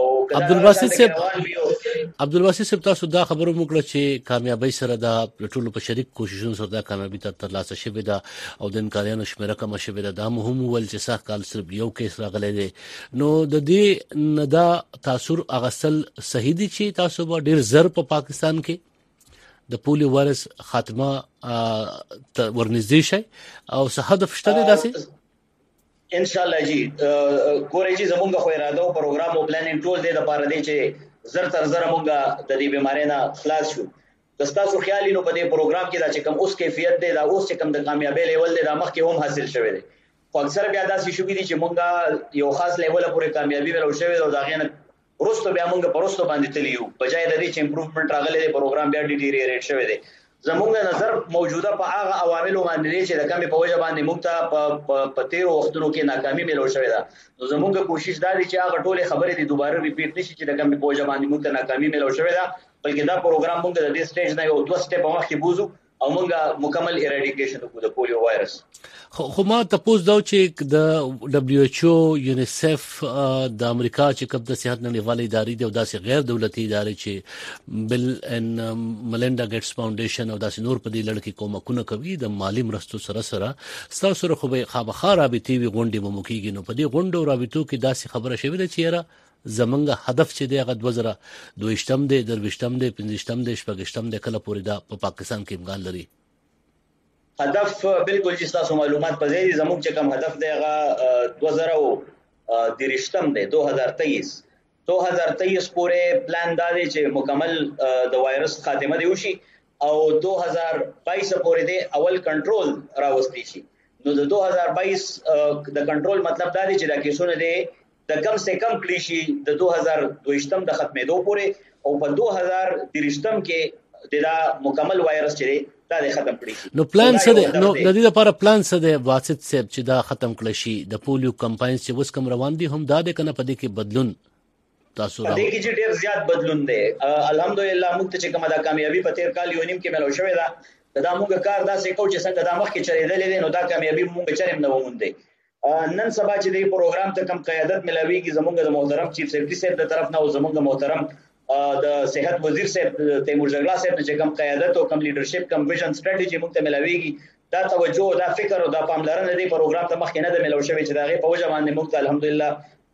عبدالباسط صاحب تاسو دا خبرو موکړه چې کامیابی سره دا ټولو په شریک کوششونو سره دا کامیابی ترلاسه شوې ده او د امکاناتو شمیره کم شوې ده دا مهم ول چې سخت کال صرف یو کیس راغلی دی نو د دې ندا تاثیر اغسل صحیح دي چې تاسو به ډیر زر په پاکستان کې د پولیو وایرس خاتمه ورنږدې شي او څه هدف شته داسې ان شاء الله جی ګورې چې زمونږ خو اراده او پروګرام او پلانینګ ټول دې د پاره دی چې زر تر زر مونږه د دې بیماری نه خلاص شو تاسو خیال نو په دې پروګرام کې دا چې کوم اوس کیفیت دی دا اوس چې کوم د کامیابی لیول دی دا مخکې هم حاصل شوی دی خو اکثر بیا داسې شوې دي چې مونږه یو خاص لیول پورې کامیابی ولو شوی او دا غینه ورستو بیا مونږ پرستو باندې تلیو بجای د دې چې امپروومنت راغلی دی پروګرام بیا ډیټیریټ شوی دی زمونږ نظر موجوده په هغه عواملو باندې چې د کمی په وجه باندې موږ ته په تیر وختونو کې ناکامي ملو شوې ده نو زمونږ کوشش دا دی چې هغه ټولې خبرې دي دوباره ریپیټ نشي چې د کمی په وجه باندې موږ ته ناکامي ملو شوې ده بلکې دا پروګرام موږ د دې سټیج نه یو دوه سټیپ مخکې بوزو او موږ مکمل ایراډیکیشن وکړو د پولیو وایرس خو ما تاسو دا چې د دبليو ایچ او یونیسف د امریکا چې کوم د صحت نړیوالې ادارې دی او داسې غیر دولتي ادارې چې بل ان ملینډا ګیټس فاونډیشن او داسې نور په دې لړ کې کومکونه کوي د مالی مرستو سره ستاسو سره خو به خامخا رابطې وي غونډې مو کېږي نو په دې غونډو رابطو کې داسې خبره شوې ده چې یاره زمونږ هدف چې دی هغه 2022 دی 23 دی 25 دی 26 دی کله پورې دا په پاکستان کې امکان لري هدف بالکل چې تاسو معلومات پځې زموږ چې کوم هدف دی هغه 2023 دی 2023 پورې پلان دا دی چې مکمل د وایرس خاتمه دی وشي او 2022 پورې دی اول کنټرول راوستي شي نو د 2022 د کنټرول مطلب دا دی چې دا کیسونه دی د کم سے کم کلیشي د 2022 د ختمېدو پورې او په 2023 کې دا مکمل وایرس چې دا ختم کړي نو پلان څه دی نو د دې لپاره پلان څه دی واسط صاحب چې دا ختم کړي شي د پولیو کمپاینز چې وس کم روان دي هم دا د کنه پدې کې بدلون تاسو راو دې کې چې ډیر زیات بدلون دی الحمدلله موږ ته چې کومه دا کامیابی په تیر کال یو نیم کې ملو شوې ده دا موږ کار داسې کو چې څنګه دا مخ کې چریدل دي نو دا کامیابی موږ چرېم نه وموندې نن سبا چې د پروګرام ته کم قیادت ملاويږي زمونږ د محترم چیف سیکریټری صاحب د طرف نه او زمونږ محترم د صحت وزیر صاحب تیمور جګړه صاحب چې کم قیادت او کم لیډرشپ کم ویژن سټریټجی موږ ته ملاويږي دا توجه دا فکر او دا پاملرنه د پروګرام ته مخکې نه د ملو شوی چې داغه په وجه باندې موږ ته الحمدلله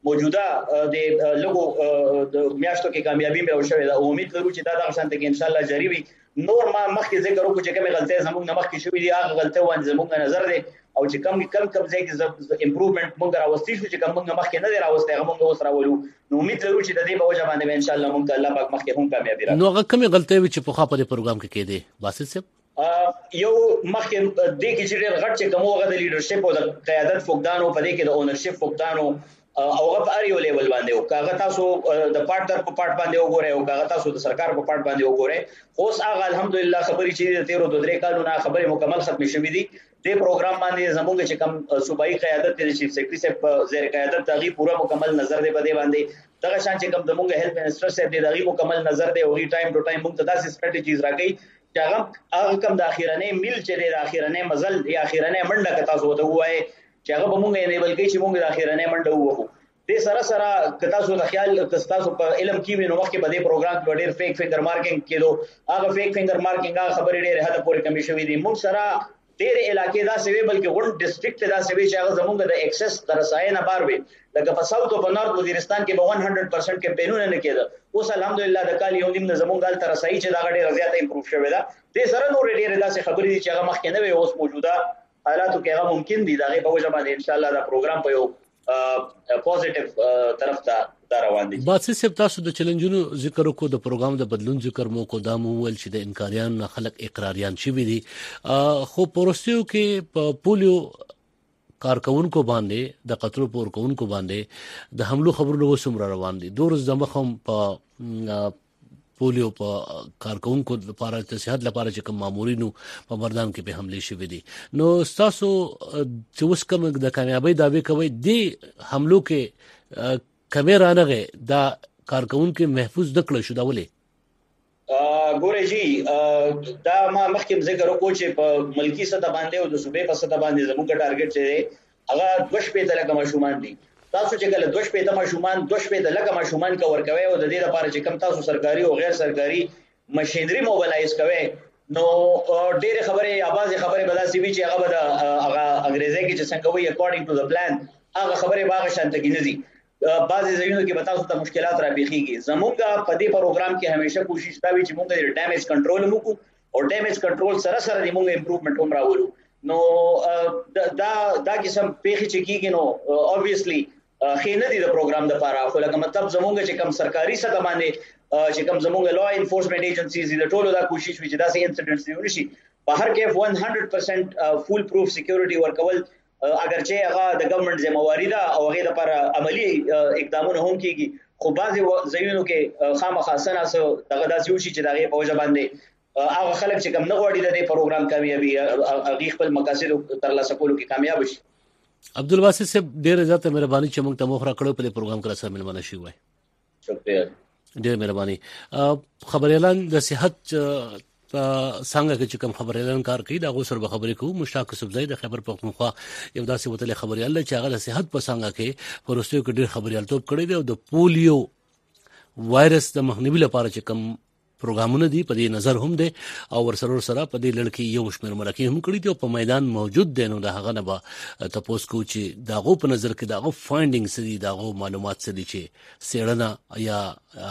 موجوده د لګو د میاشتو کې کامیابی ملو شوی دا امید لرو چې دا د شانت کې ان شاء الله جاری وي نور ما مخکې ذکر وکړو چې کومه غلطۍ زموږ نه مخکې شوې دي هغه غلطۍ وان زموږ نظر دی او چې کم ځای کې امپروومنت موږ راوستي شو چې کوم موږ مخکې نه دی راوستي هغه موږ اوس راولو نو امید لرو چې د دې په وجه باندې ان شاء الله موږ الله پاک مخکې هم کامیابی راوړو نو هغه کومه غلطۍ چې په خاطر پروګرام کې کېده باسط صاحب یو مخکې د کې چې ډېر غټ چې کومه غو د لیډرشپ او د قیادت فقدان او په دې کې د اونرشپ فقدان او هغه په اړیو لیول باندې او کاغه تاسو د پارټنر په پارت باندې وګورئ او کاغه تاسو د سرکار په پارت باندې وګورئ اوس هغه الحمدلله خبرې چې د 13 کالونه خبرې مکمل ختم شوې دي د پروګرام باندې زموږ چې کوم صوبایي قیادت د چیف سیکریټری صاحب زیر قیادت دغه پورا مکمل نظر دی په دې باندې دغه شان چې کوم زموږ هیلث منسٹر صاحب دغه مکمل نظر دی او هی ټایم ټو ټایم موږ ته داسې سټریټجیز راکړي چې هغه کوم د اخیرنې میل چې د اخیرنې مزل یا اخیرنې منډه که تاسو ته وایي چې هغه به موږ انیبل کوي چې موږ د اخیرنې منډه ووهو د سره که تاسو د خیال تاسو په علم کې وینئ وخت په دې پروګرام کې ډېر فیک فینګر مارکینګ کېدو هغه فیک فینګر مارکینګ هغه خبرې ډېر حد پورې کمی شوې دي موږ سره ډېر علاقې دا سوي بلکې غون ډیسټریکټ دا سوي چې هغه زمونږ د ایکسس تر رساینه بار وي لکه په ساوث او په نارث وزیرستان کې به 100% کمپینونه نه کېده. اوس الحمدلله د کال یو نیم نه زمونږ دلته رسایي چې دا ډېر زیاته امپروف شوې ده. دې سره نور ډېر داسې خبرې دي چې هغه مخکې نه وي اوس موجوده حالاتو کې هغه ممکن دي. دا غي په وجه باندې ان شاء الله دا پروګرام په یو پوزټیو طرف ته روان دي. باسي سب تاسو د چیلنجونو ذکر وکړو د پروګرام د بدلون ذکر مو کو دا مو ول چې د انکاریان خلک اقراریان شي وي دي خو پروستیو کې پولیو کارکونکو باندې د قطرو پورکونکو باندې د حملو خبرونه وسوم روان دي. دور زمخم په پولیو په کارکونکو لپاره د صحت لپاره چې کوم مامورینو په مردان کې په حمله شوې دي نو تاسو چې اوس کوم د کامیابی داوی کوي د حملو کې کیمرا نه دا کارکونکو محفوظ نکړل شو دا ولې ګورې جی دا ما مخکې ذکر وکړ چې په ملکی سطح باندې او د صوبې په سطح باندې زموږ ټارګټ چې هغه 2 لک ماشومان دي. تاسو چې کله 2 ماشومان 2 لک ماشومان کور کوي او د دې لپاره چې کم تاسو سرکاري او غیر سرکاري ماشينري موبلایز کوي نو ډېر خبره आवाज خبره بداسي وی چې هغه انګريزي کې چې څنګه وي اکورډینګ ټو د پلان هغه خبره باغ شانت کې نه دي. بعضی ځایونو کې بتاوسو ته مشکلات را پیخيږي. زموږه په دې پروګرام کې همیشه کوشش دا وی چې موږ د ډیمیج کنټرول وکړو او ډیمیج کنټرول سره سره د موږ امپروومنت هم راوړو. نو دا قسم پیخي چې کیږي نو obviously خینه دي د پروګرام د لپاره خو لکه مطلب زموږ چې کم سرکاري سطح باندې چې کم زموږ لا انفورسمنت ایجنسیز د ټولو دا کوشش وی چې دا سي انسیډنټس نه ونشي په هر کې 100% فول پروف سکیورټي ورکول اگر چې هغه د ګورنمنت ذمہواری ده او هغه لپاره عملی اقدامونه هم کیږي خو بعضي ځایونو کې خامخا سناسو دغه داسې وشي چې دغه په وجه باندې هغه خلک چې کم نه غوړي د دې پروګرام کامیابی هغه خپل مقاصد ترلاسه کولو کې کامیاب شي. عبدالباسط صاحب ډېر زیاته مهرباني چې موږ ته موخره کړو په پروګرام کې سره ملمنه شي وای. شکریہ ډېر مهرباني. خبر اعلان د صحت څنګه چې کوم خبر اعلان کار کوي دا غو سره خبرې کوو. مشتاق سبزی د خبر پختونخوا یو داسې وتلې خبري الله چې هغه د صحت په څنګه کې پروستیو کې ډېر خبري الټوب کړی دی او د پولیو وایرس د مخنیوي لپاره چې کوم پروګرامونه دي په دې نظر هم دي او ورسره په دې لړکی یو شمېر مرکه هم کړی دی او په میدان موجود دي نو د هغه نه به تاسو کو چې داغو په نظر کې داغو فایندینګز دي داغو معلومات دي چې سیړنه یا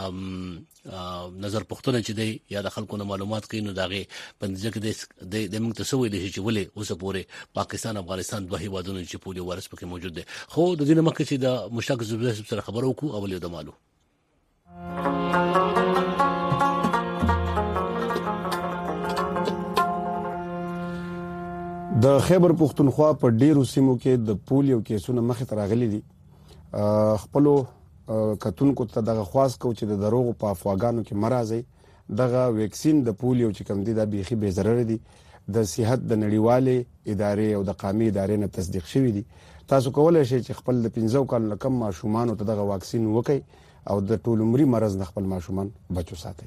نظر پختونه چې دی یا د خلکو معلومات کوي نو داغه پنځه کې د موږ ته سوې دي چې ولې اوس پورې پاکستان افغانستان دوه هیوادونو چې پولیو وایرس پکې موجود دي. خو د دې مخکې چې د مشتاق زبیر سره خبرو وکړو اول یو د مالو د خیبر پختونخوا په ډیرو سیمو کې د پولیو کیسونه مخې ته راغلي دي. خپلو کتونکو ته دغه خواص کو چې د دروغو په افواګانو کې مرزي دغه ویکسین د پولیو چې کم دي د بيخي به ضرر دي د صحت د نړیوالې ادارې او د قومي ادارې نه تصدیق شوی دي. تاسو کولای شئ چې خپل د 15 کال کم ماشومان ته دغه واکسین وکړي او د ټول عمرې مرز نه خپل ماشومان بچو ساتي.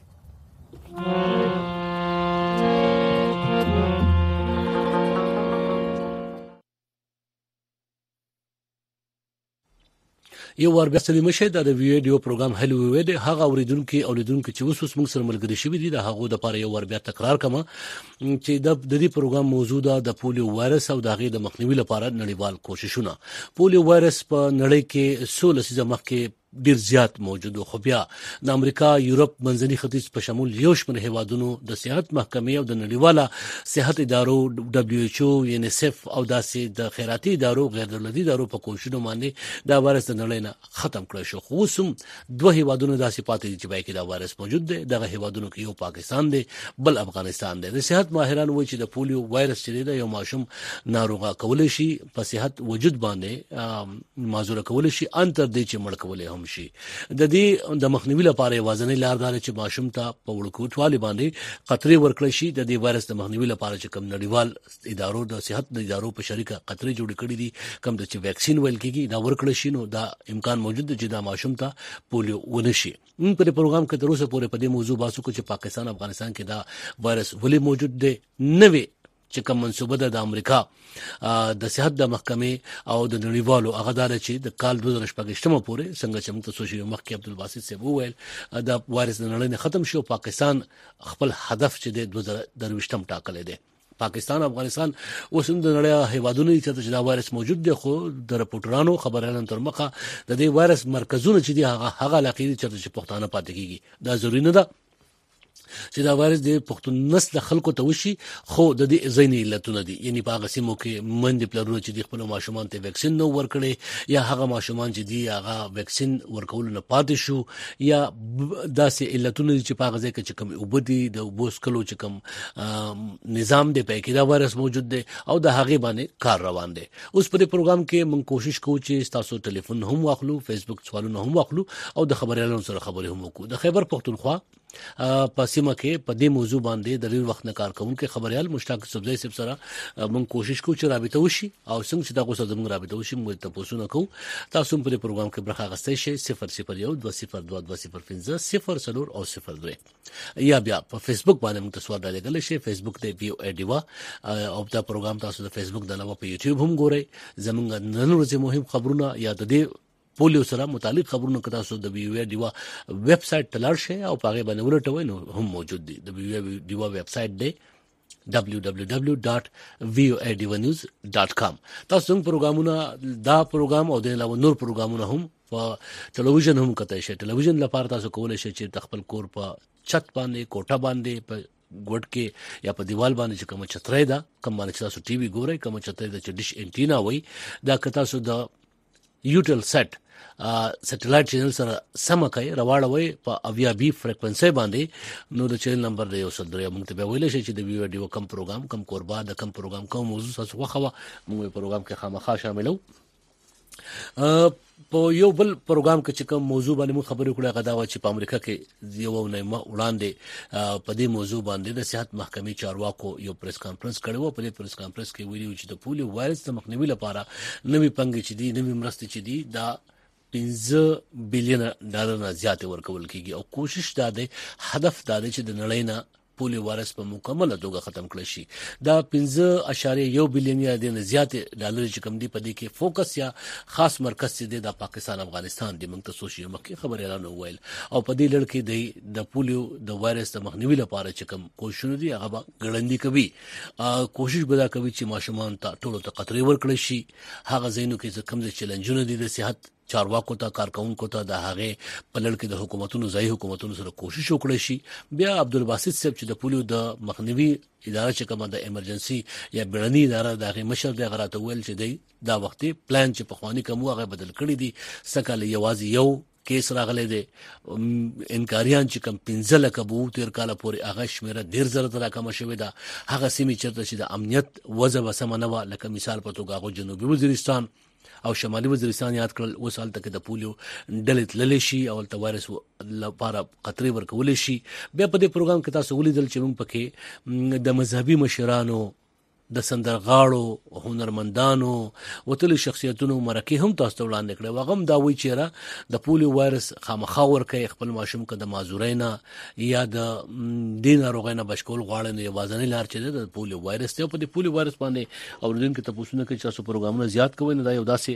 یو ور بیا سلیمه شه د ویډیو پروګرام هلو وې د هغه اوریدونکو چې اوس موږ سره ملګری شوی دي د هغه د لپاره یو ور بیا تکرار کما چې د دې پروګرام موضوع د پولیو وایرس او د هغه د مخنیوي لپاره نړیوال کوششونه. پولیو وایرس په نړۍ کې 16 لسیزه مخکې ډیر زیات موجود خو بیا د امریکا یورپ منځني ختیځ په شمول یو شمېر هیوادونو د صحت محکمې او د نړیواله صحت ادارو WHO UNICEF او داسې د خیراتي ادارو غیر دولتي ادارو په کوششونو باندې دا وایرس د نړۍ نه ختم کړی شو. خو سم دوه هیوادونو داسې پاتې دي چې بای کې دا وایرس موجود دی. دغه هیوادونو کې یو پاکستان دی بل افغانستان دی. د صحت ماهران وایي چې د پولیو وایرس چې دی یو ماشوم ناروغه کولای شي په صحت وجود باندې معذور کولای شي ان تر دې چې مړ کولای هم شي. د دې د مخنیوي لپاره وازنې لار دار چې ماشوم ته په وړکوټوالي باندې قطرې ورکړي شي. د دې وایرس د مخنیوي لپاره چې کوم نړیوال ادارو د صحت د ادارو په شریکه قطرې جوړ کړي دي کوم د چې ویکسین ویل کېږي دا ورکړي شي نو دا امکان موجود دی چې دا ماشوم ته پولیو ونشي. په پروګرام کې تر اوسه پورې په دې موضوع باسو کو چې پاکستان افغانستان کې دا وایرس ولې موجود دی نوې چې کوم منسوبه ده د امریکا د صحت د محکمې او د نړیوالو هغه دار چې د کال 2018 پورې څنګه چې موږ تاسو شي مخکې عبدالباسط صاحب وویل د وایرس د نړۍ نه ختم شو. پاکستان خپل هدف چې د 2023 ټاکل دی پاکستان افغانستان اوس هم د نړۍ هیوادونو چې دا وایرس موجود دی خو د رپورټرانو خبرانو تر مخه د دې وایرس مرکزونه چې دی هغه علاقې چې پښتانه پاتې کیږي دا ضروري نه ده چې دا وایرس د پښتون نسل خلکو ته وشي خو د دې ځینې علتونه دي یعنی په هغه سیمو کې مند پلرونه چې د خپل ماشومان ته ویکسین نو ورکړي یا هغه ماشومان چې دی هغه ویکسین ورکول نه پاتې شو یا داسې علتونه چې په هغه ځای کې کوم وبدي د بوسکلو چې کوم نظام دی په کې دا وایرس موجود دی او د هغه باندې کار روان دی. اوس په دې پروګرام کې موږ کوشش کوو چې تاسو ټلیفون هم واخلو فیسبوک سوالونه هم واخلو او د خبريالانو سره خبرې هم وکړو. د خیبر پختونخوا په سیمه کې په دې موضوع باندې د ډیر وخت نه کار کوونکي خبريال مشتاق سبزی صاحب سره موږ کوشش کوو چې رابطه وشي او څنګه چې تاسو سره موږ رابطه وشي موږ تاسو نه کوو. تاسو په دې پروګرام کې برخه اخیستئ شئ 001202200 او 02 یا بیا په فیسبوک باندې موږ تاسو راغلی شئ. فیسبوک ته ویو ایډیوا او دا پروګرام تاسو د فیسبوک د علاوه په یوټیوب هم ګورئ. زموږ نن ورځې مهم خبرونه یا د دې پولیو سره متعلق خبرونه که تاسو د ویو ډیوا ویب سټ تلل شئ او پاغه باندې ولټوي نو هم موجود دي. د ویو ډیوا ویب سټ دی www.voadivanews.com. تاسو څنګه پروګرامونه دا پروګرام او د علاوه نور پروګرامونه هم په ټلویزیون هم کتای شئ. ټلویزیون لپاره تاسو کولای شئ چې خپل کور په چھت باندې کوټه باندې په ګوډ کې یا په دیوال باندې چې کوم چترې ده کوم باندې تاسو ټي وي ګورئ کوم چترې ده چې ډیش انټینا وای دا که تاسو د یوټل سیټ سټلایټ چینل سره سم کوي راوړوي په اویا بي فریکوئنسي باندې نو د چینل نمبر دی 103 موږ ته ویل شي چې د ویډیو کم پروګرام کم قربا د کم پروګرام کوم موضوع تاسو خوخه موږ پروګرام کې خامخا شاملو. په یو بل پروګرام کې چې کوم موضوع باندې موږ خبرې کړې غدا و چې په امریکا کې یو نه وړاندې په دې موضوع باندې د صحت محکمې چارواکو یو پریس کانفرنس کړو. په دې پریس کانفرنس کې ویلي چې د پولیو وایرس د مخنیوي لپاره نوې پنګ چې دي نوې مرستې چې دي دا $15 بلین نه زیات ورکول کیږي او کوشش دا ده هدف دا ده چې د نړۍ نه پولیو وایرس په مکمله توګه ختم کړي شي. دا 15.1 بلین یا د زیات ډالر چې کم دي په دې کې فوکس یا خاص مرکز چې د پاکستان افغانستان د موږ ته سوشي مکه خبرې اعلان وویل او په دې لړ کې د پولیو د وایرس د مخنیوي لپاره چې کم کوششونه دي هغه غړندې کوي. کوشش به دا کوي چې ماشومان ته ټولو ته قطرې ورکړي شي. هغه زینو کې کم ځای چیلنجونه دي د صحت چارواکو ته کارکونکو ته د هغه په لړ کې د حکومتونو ځای حکومتونو سره کوشش وکړي شي. بیا عبدالباسط صاحب چې د پولیو د مخنیوي اداره چې کومه د ایمرجنسي یا بیړني اداره د هغه مشر د غراته ویل چې دا وختي پلان چې په خواني کوم هغه بدل کړی دي. سکه یوازې یو کیس راغلی دی انکاریان چې کم 15 لک بو تیر کال پورې هغه شمیره ډیر زره راکمه شوې ده. هغه سیمې چرته چې د امنیت وضع وسمنه و لکه مثال په توګه جنوبي وزیرستان او شمالي وزیرستان یاد کړل اوس حالت کې د پولیو ډلې تللی شي او د وایرس لپاره قطرې ورکول شي. بیا په دې پروګرام کې تاسو ولیدل چې موږ پکې د مذهبي مشرانو د سندرغاړو هنرمندانو وتل شخصیتونو مرکه هم تاسو ته وړاندې کړو. هغه هم دا وایي چې د پولیو وایرس خامخا ورکه خپل ماشوم کې د مازورینا یا د دین روغینه بشکول غواړي نه یوازنی لار چې د پولیو وایرس ته په دې پولیو وایرس باندې اوردون کې تاسو نه کې چې تاسو پروګرامونه زیات کوئ نه دا یو داسې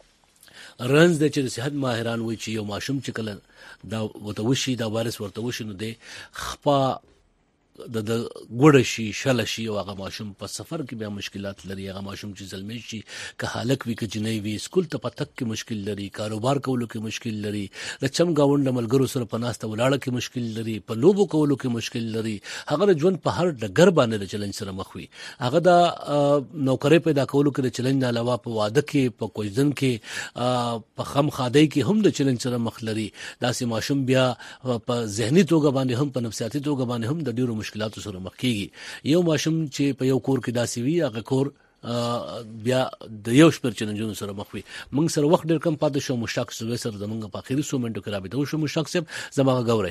رنز د چې صحت ماهران وایي چې یو ماشوم چې کله دا وتوشي دا وایرس ورته وشي نو د خپا د ګوړه شي شل شي او هغه ماشوم په سفر کې بیا مشکلات لري. هغه ماشوم چې زلمی شي که حالک وي که جنۍ وي سکول ته پتک کې مشکل لري کاروبار کولو کې مشکل لري د چم گاوند ملګرو سره پناسته ولاړه کې مشکل لري په لوبو کولو کې مشکل لري. هغه د ژوند په هر ډګر باندې د چیلنج سره مخ وي. هغه د نوکری پیدا کولو کې د چیلنج نه علاوه په واده کې په کوژدن کې په خم خادای کې هم د چیلنج سره مخ لري. داسې ماشوم بیا په ذهني توګه باندې هم په نفسیاتي توګه باندې هم د ډیرو مشکلاتو سره مخ کیږي. یو ماشوم چې په یو کور کې داسې وي هغه کور بیا د یو شپږ چیلنجونو سره مخ وي. موږ سره وخت ډیر کم پاتې شو. مشتاق سره زمونږ په اخیری 100 منټو کې رابطه وشو. مشتاق صاحب زموږ غوړې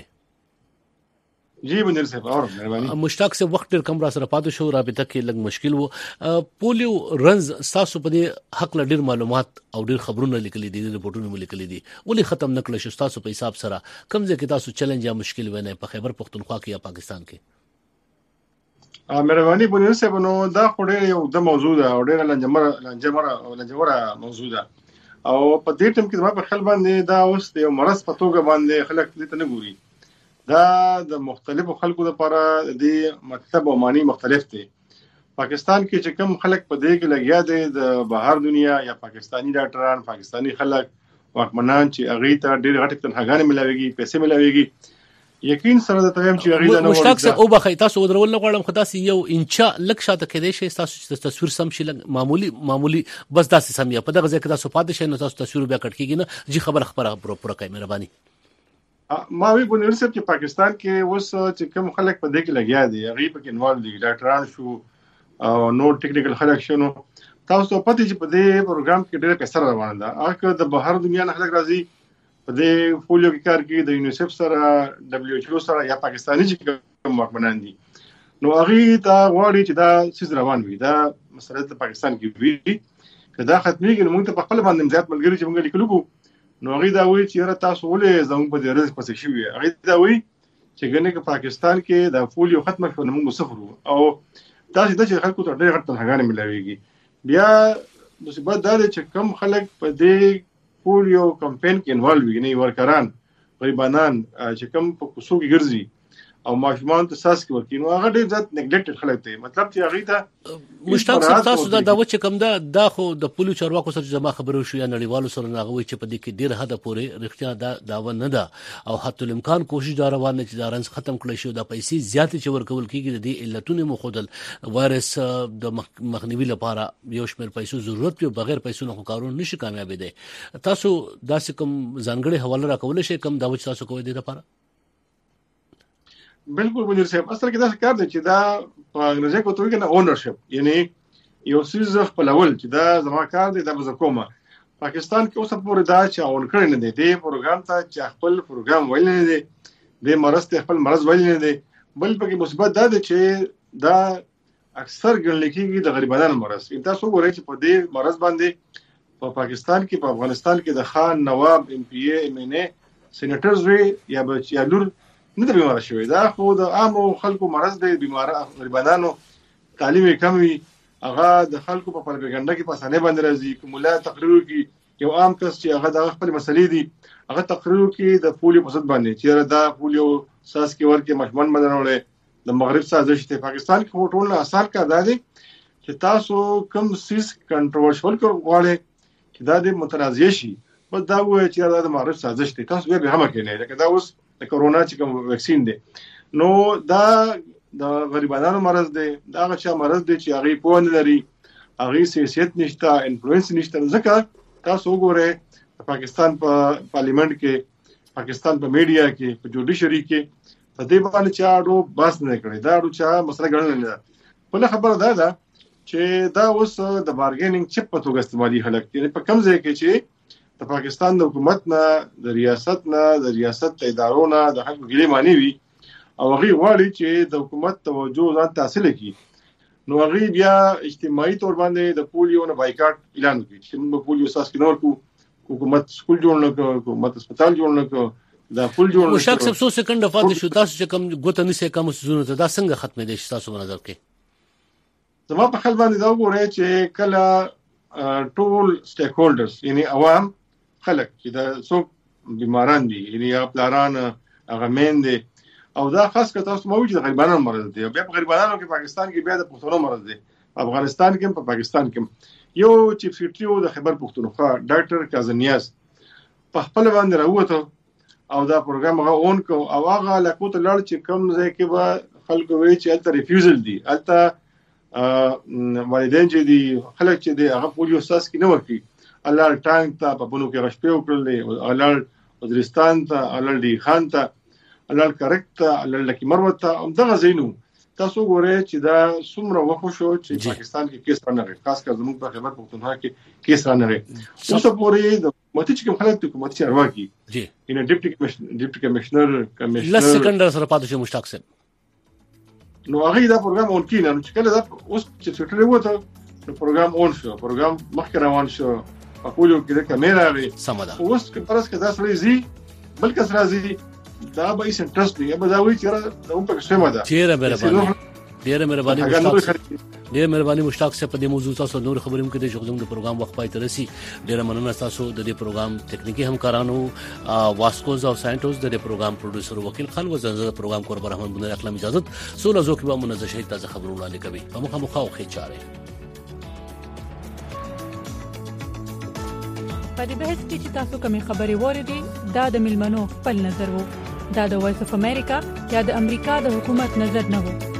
جی منیر صاحب اور مهرباني مشتاق صاحب وخت ډیر کم را سره پاتې شو رابطه کې لږ مشکل وو. پولیو رنز تاسو په دې حق ډیر معلومات او ډیر خبرونه لیکلي دي رپورټونه لیکلي دي ولې ختم نکړل شو تاسو په حساب سره کوم ځای کې تاسو چیلنج یا مشکل ونه په خیبر پختونخوا کې یا پاکستان کې؟ مهرباني منیر صاحب نو دا خوري یو د موضوع ده او ډیر لنجمره موضوع ده او په دې ټیم کې ما په خپل باندې دا اوس یو مرض په توګه باندې خلک دې ته نه ګوري. دا د مختلفو خلکو لپاره د مطلب او معنی مختلف دي. پاکستان کې چې کوم خلک په دې کې لګیا دي د بهر دنیا یا پاکستانی ډاکټران پاکستانی خلک واکمنان چې هغه ته ډېر غټ تنخواګانې ملاويږي پیسې ملاويږي یقین سره د تایم چې هغه نه مشتاق صاحب او بخی تاسو ودرول نه غواړم خدای سي یو انچا لک شاته کېدې شي تاسو تصویر سم شي معمولی بس داسې سم یا په دغه ځای کې تاسو پاتې شئ نو تاسو تصویر بیا کټ کیږي نه جی خبر پوره کوي مهرباني ما وی په نړۍ کې پاکستان کې اوس چې کوم خلک په دې کې لګیا دي هغه په کې انوالو دي ډاکټران شو او نو ټیکنیکل خلک شنو تاسو په دې چې په دې پروګرام کې ډېر پیسې روانه ده هغه د بهر دنیا نه خلک راځي په دې پولیو کې کار کوي د یونیسف سره دبليو ایچ او سره یا پاکستاني چې کوم واکمنان دي نو هغه دا غواړي چې دا سیس روان وي دا مسله د پاکستان کې وي کدا ختميږي نو موږ ته په خپل باندې زیات ملګری چې موږ لیکلو نو هغه دا وایي چې را تاسو ولې زموږ په دې رزق پسې شوی هغه دا وایي چې ګنې کې پاکستان کې د پولیو ختمه شو نو موږ صفر او تاسو د خلکو ته ډېر غټ تنخواګانې ملاويږي بیا مصیبت دا دی چې کم خلک په دې پولیو کمپین کې انوالو وي نه ورکران غریبانان چې کم په کوڅو کې ګرځي او ماشومان ته ساس کې ورکې نو هغه ډېر ځات نیګلیکټډ خلک دي مطلب چې هغه ته مشتاق صاحب تاسو دا و چې کوم دا خو د پولیو چارواکو سره جما خبرو شو یا نړیوالو سره ناغوي چې په دې کې ډېر حد پورې رښتیا دا و نه ده او حتی الامکان کوشش دا روانه چې دا رنځ ختم کړي شو د پیسې زیات چې ورکول کیږي د دې علتونو مخودل وایرس د مخنیوي لپاره یو شمېر پیسو ضرورت په بغیر پیسو نه کارونه نشي کامیاب دي تاسو داسې کوم ځانګړي حواله راکول شي کوم دا و تاسو کوی دي لپاره بالکل وزیر صاحب اصل کې دا کار دی چې دا په انګریزي کې توګه نه اونرشپ یعنی یو سیز خپلول چې دا زما کار دی دا به کومه پاکستان کې اوس پورې دا چې اون کړی نه دی د پروګرام ته چې خپل پروګرام ویل نه دی د مرز ته خپل مرز ویل نه دی بل پکې مصیبت دا دی چې دا اکثر ګڼل کېږي د غریبانو مرز تاسو وګورئ چې په دې مرز باندې په پاکستان کې په افغانستان کې د خان نواب ام پی ای ام ان ای سېنیټرز وی یا بچیا لور نه د بیمار شوی دا خو د عامو خلکو مرز دی بیمار غریبانو تعلیم کم وي هغه د خلکو په پروپاګاندا کې پاسانه باندې راځي کومه تقریر کې یو عام کس چې هغه د خپل مسلې دي هغه تقریر کې د پولیو په ضد باندې چې دا پولیو ساس کې ورکه مشمن مدنوړي د مغرب سازش ته پاکستان کې ټول نه اثر کا دادي چې تاسو کم سیس کنټروورشل غواړي چې دا د متنازع شي بس دا و چې دا د مغرب سازش ته تاسو به هم کې نه لکه دا اوس د کورونا چې کوم ویکسین دی نو دا د غریبانو مرز دی دا هغه چې مرز دی چې هغه په نه لري هغه سیاست نشته انفلوئنس نشته ځکه تاسو وګورئ پاکستان په پارلیمنت کې پاکستان په میډیا کې په جوډیشري کې په دې باندې چې اړو بحث نه کړي دا اړو چې مسله ګڼل نه بل خبره ده چې دا اوس د بارګینینګ چپ په توګه استعمالي خلک دي په کوم ځای کې چې د پاکستان د حکومت نه د ریاست ادارو نه د حق ګلې معنی وي او هغه غواړي چې د حکومت توجه ځان تحصیل کړي نو هغه بیا اجتماعي تور باندې د پولیو نه بایکاټ اعلان کړي چې موږ پولیو اساس کې نور کو حکومت سکول جوړ نه کو حکومت هسپتال جوړ نه کو دا فل جوړ نه مشتاق صاحب 100 سکند فاضل شو تاسو چې کوم ګوت نه سي کوم سيزونه دا څنګه ختمې دي تاسو په نظر کې زما په خیال باندې دا وګورئ چې کله ټول سټیک هولډرز یعنی عوام خلک چې دا څوک بیماران دي یعنی هغه پلاران هغه میندې او دا خاص کر تاسو موجود د غریبانو مرز دی بیا په غریبانو کې پاکستان کې بیا د پښتنو مرز دی افغانستان کې په پاکستان کې یو چیف سیکریټری د خیبر پښتونخوا ډاکټر کازنیاس په خپل باندې راوته او دا پروګرام هغه اون کو او هغه لکوت لړ چې کم ځای کې به خلکو وی چې الته ریفیوزل دی الته والدین چې دی خلک چې دی هغه پولیو ساس کې نه ورکی الله ټانک ته په بونو کې غشپې وکړل الله وزیرستان ته الله دی خان ته الله کریکټ ته الله لکی مروت ته دغه زینو تاسو ګورئ چې دا څومره وخت شو چې پاکستان کې کیس رانغی خاص کر زموږ په خیبر پختونخوا کې کیس رانغی اوس پورې د حکومت چې کوم خلک د حکومت چارواکي جی ان ډیپټي کمشنر لس سکند سره پاتې شو مشتاق صاحب نو هغه دا پروګرام اون کینه چې کله دا اوس چې سټری وته نو پروګرام اون شو پروګرام مخکې روان شو په پولیو کې د کیمرا وی سمدا اوس کې پرس کې دا سړي زی بلکې سره زی دا به یې انټرست دی به دا وی چې دا هم په څه مده ډیره مهرباني مشتاق ډېر مهرباني مشتاق صاحب په دې موضوع تاسو نور خبرې مو کې د ژغورم د پروګرام وخت پای ته رسي. ډېر مننه تاسو د دې پروګرام تکنیکی همکارانو واسکوز او ساينټوز د دې پروګرام پروډوسر وکیل خان و زنده پروګرام کور برحمن بن اخلاق اجازه سوله زو کې به منځ شي تازه خبرونه وړاندې کوي په مخه مخاو خې چاره په دې بحث کې چې تاسو کومې خبرې وریدي دا د ملمنو خپل نظر وو. دا د وایس اف امریکا یا د امریکا د حکومت نظر نه وو.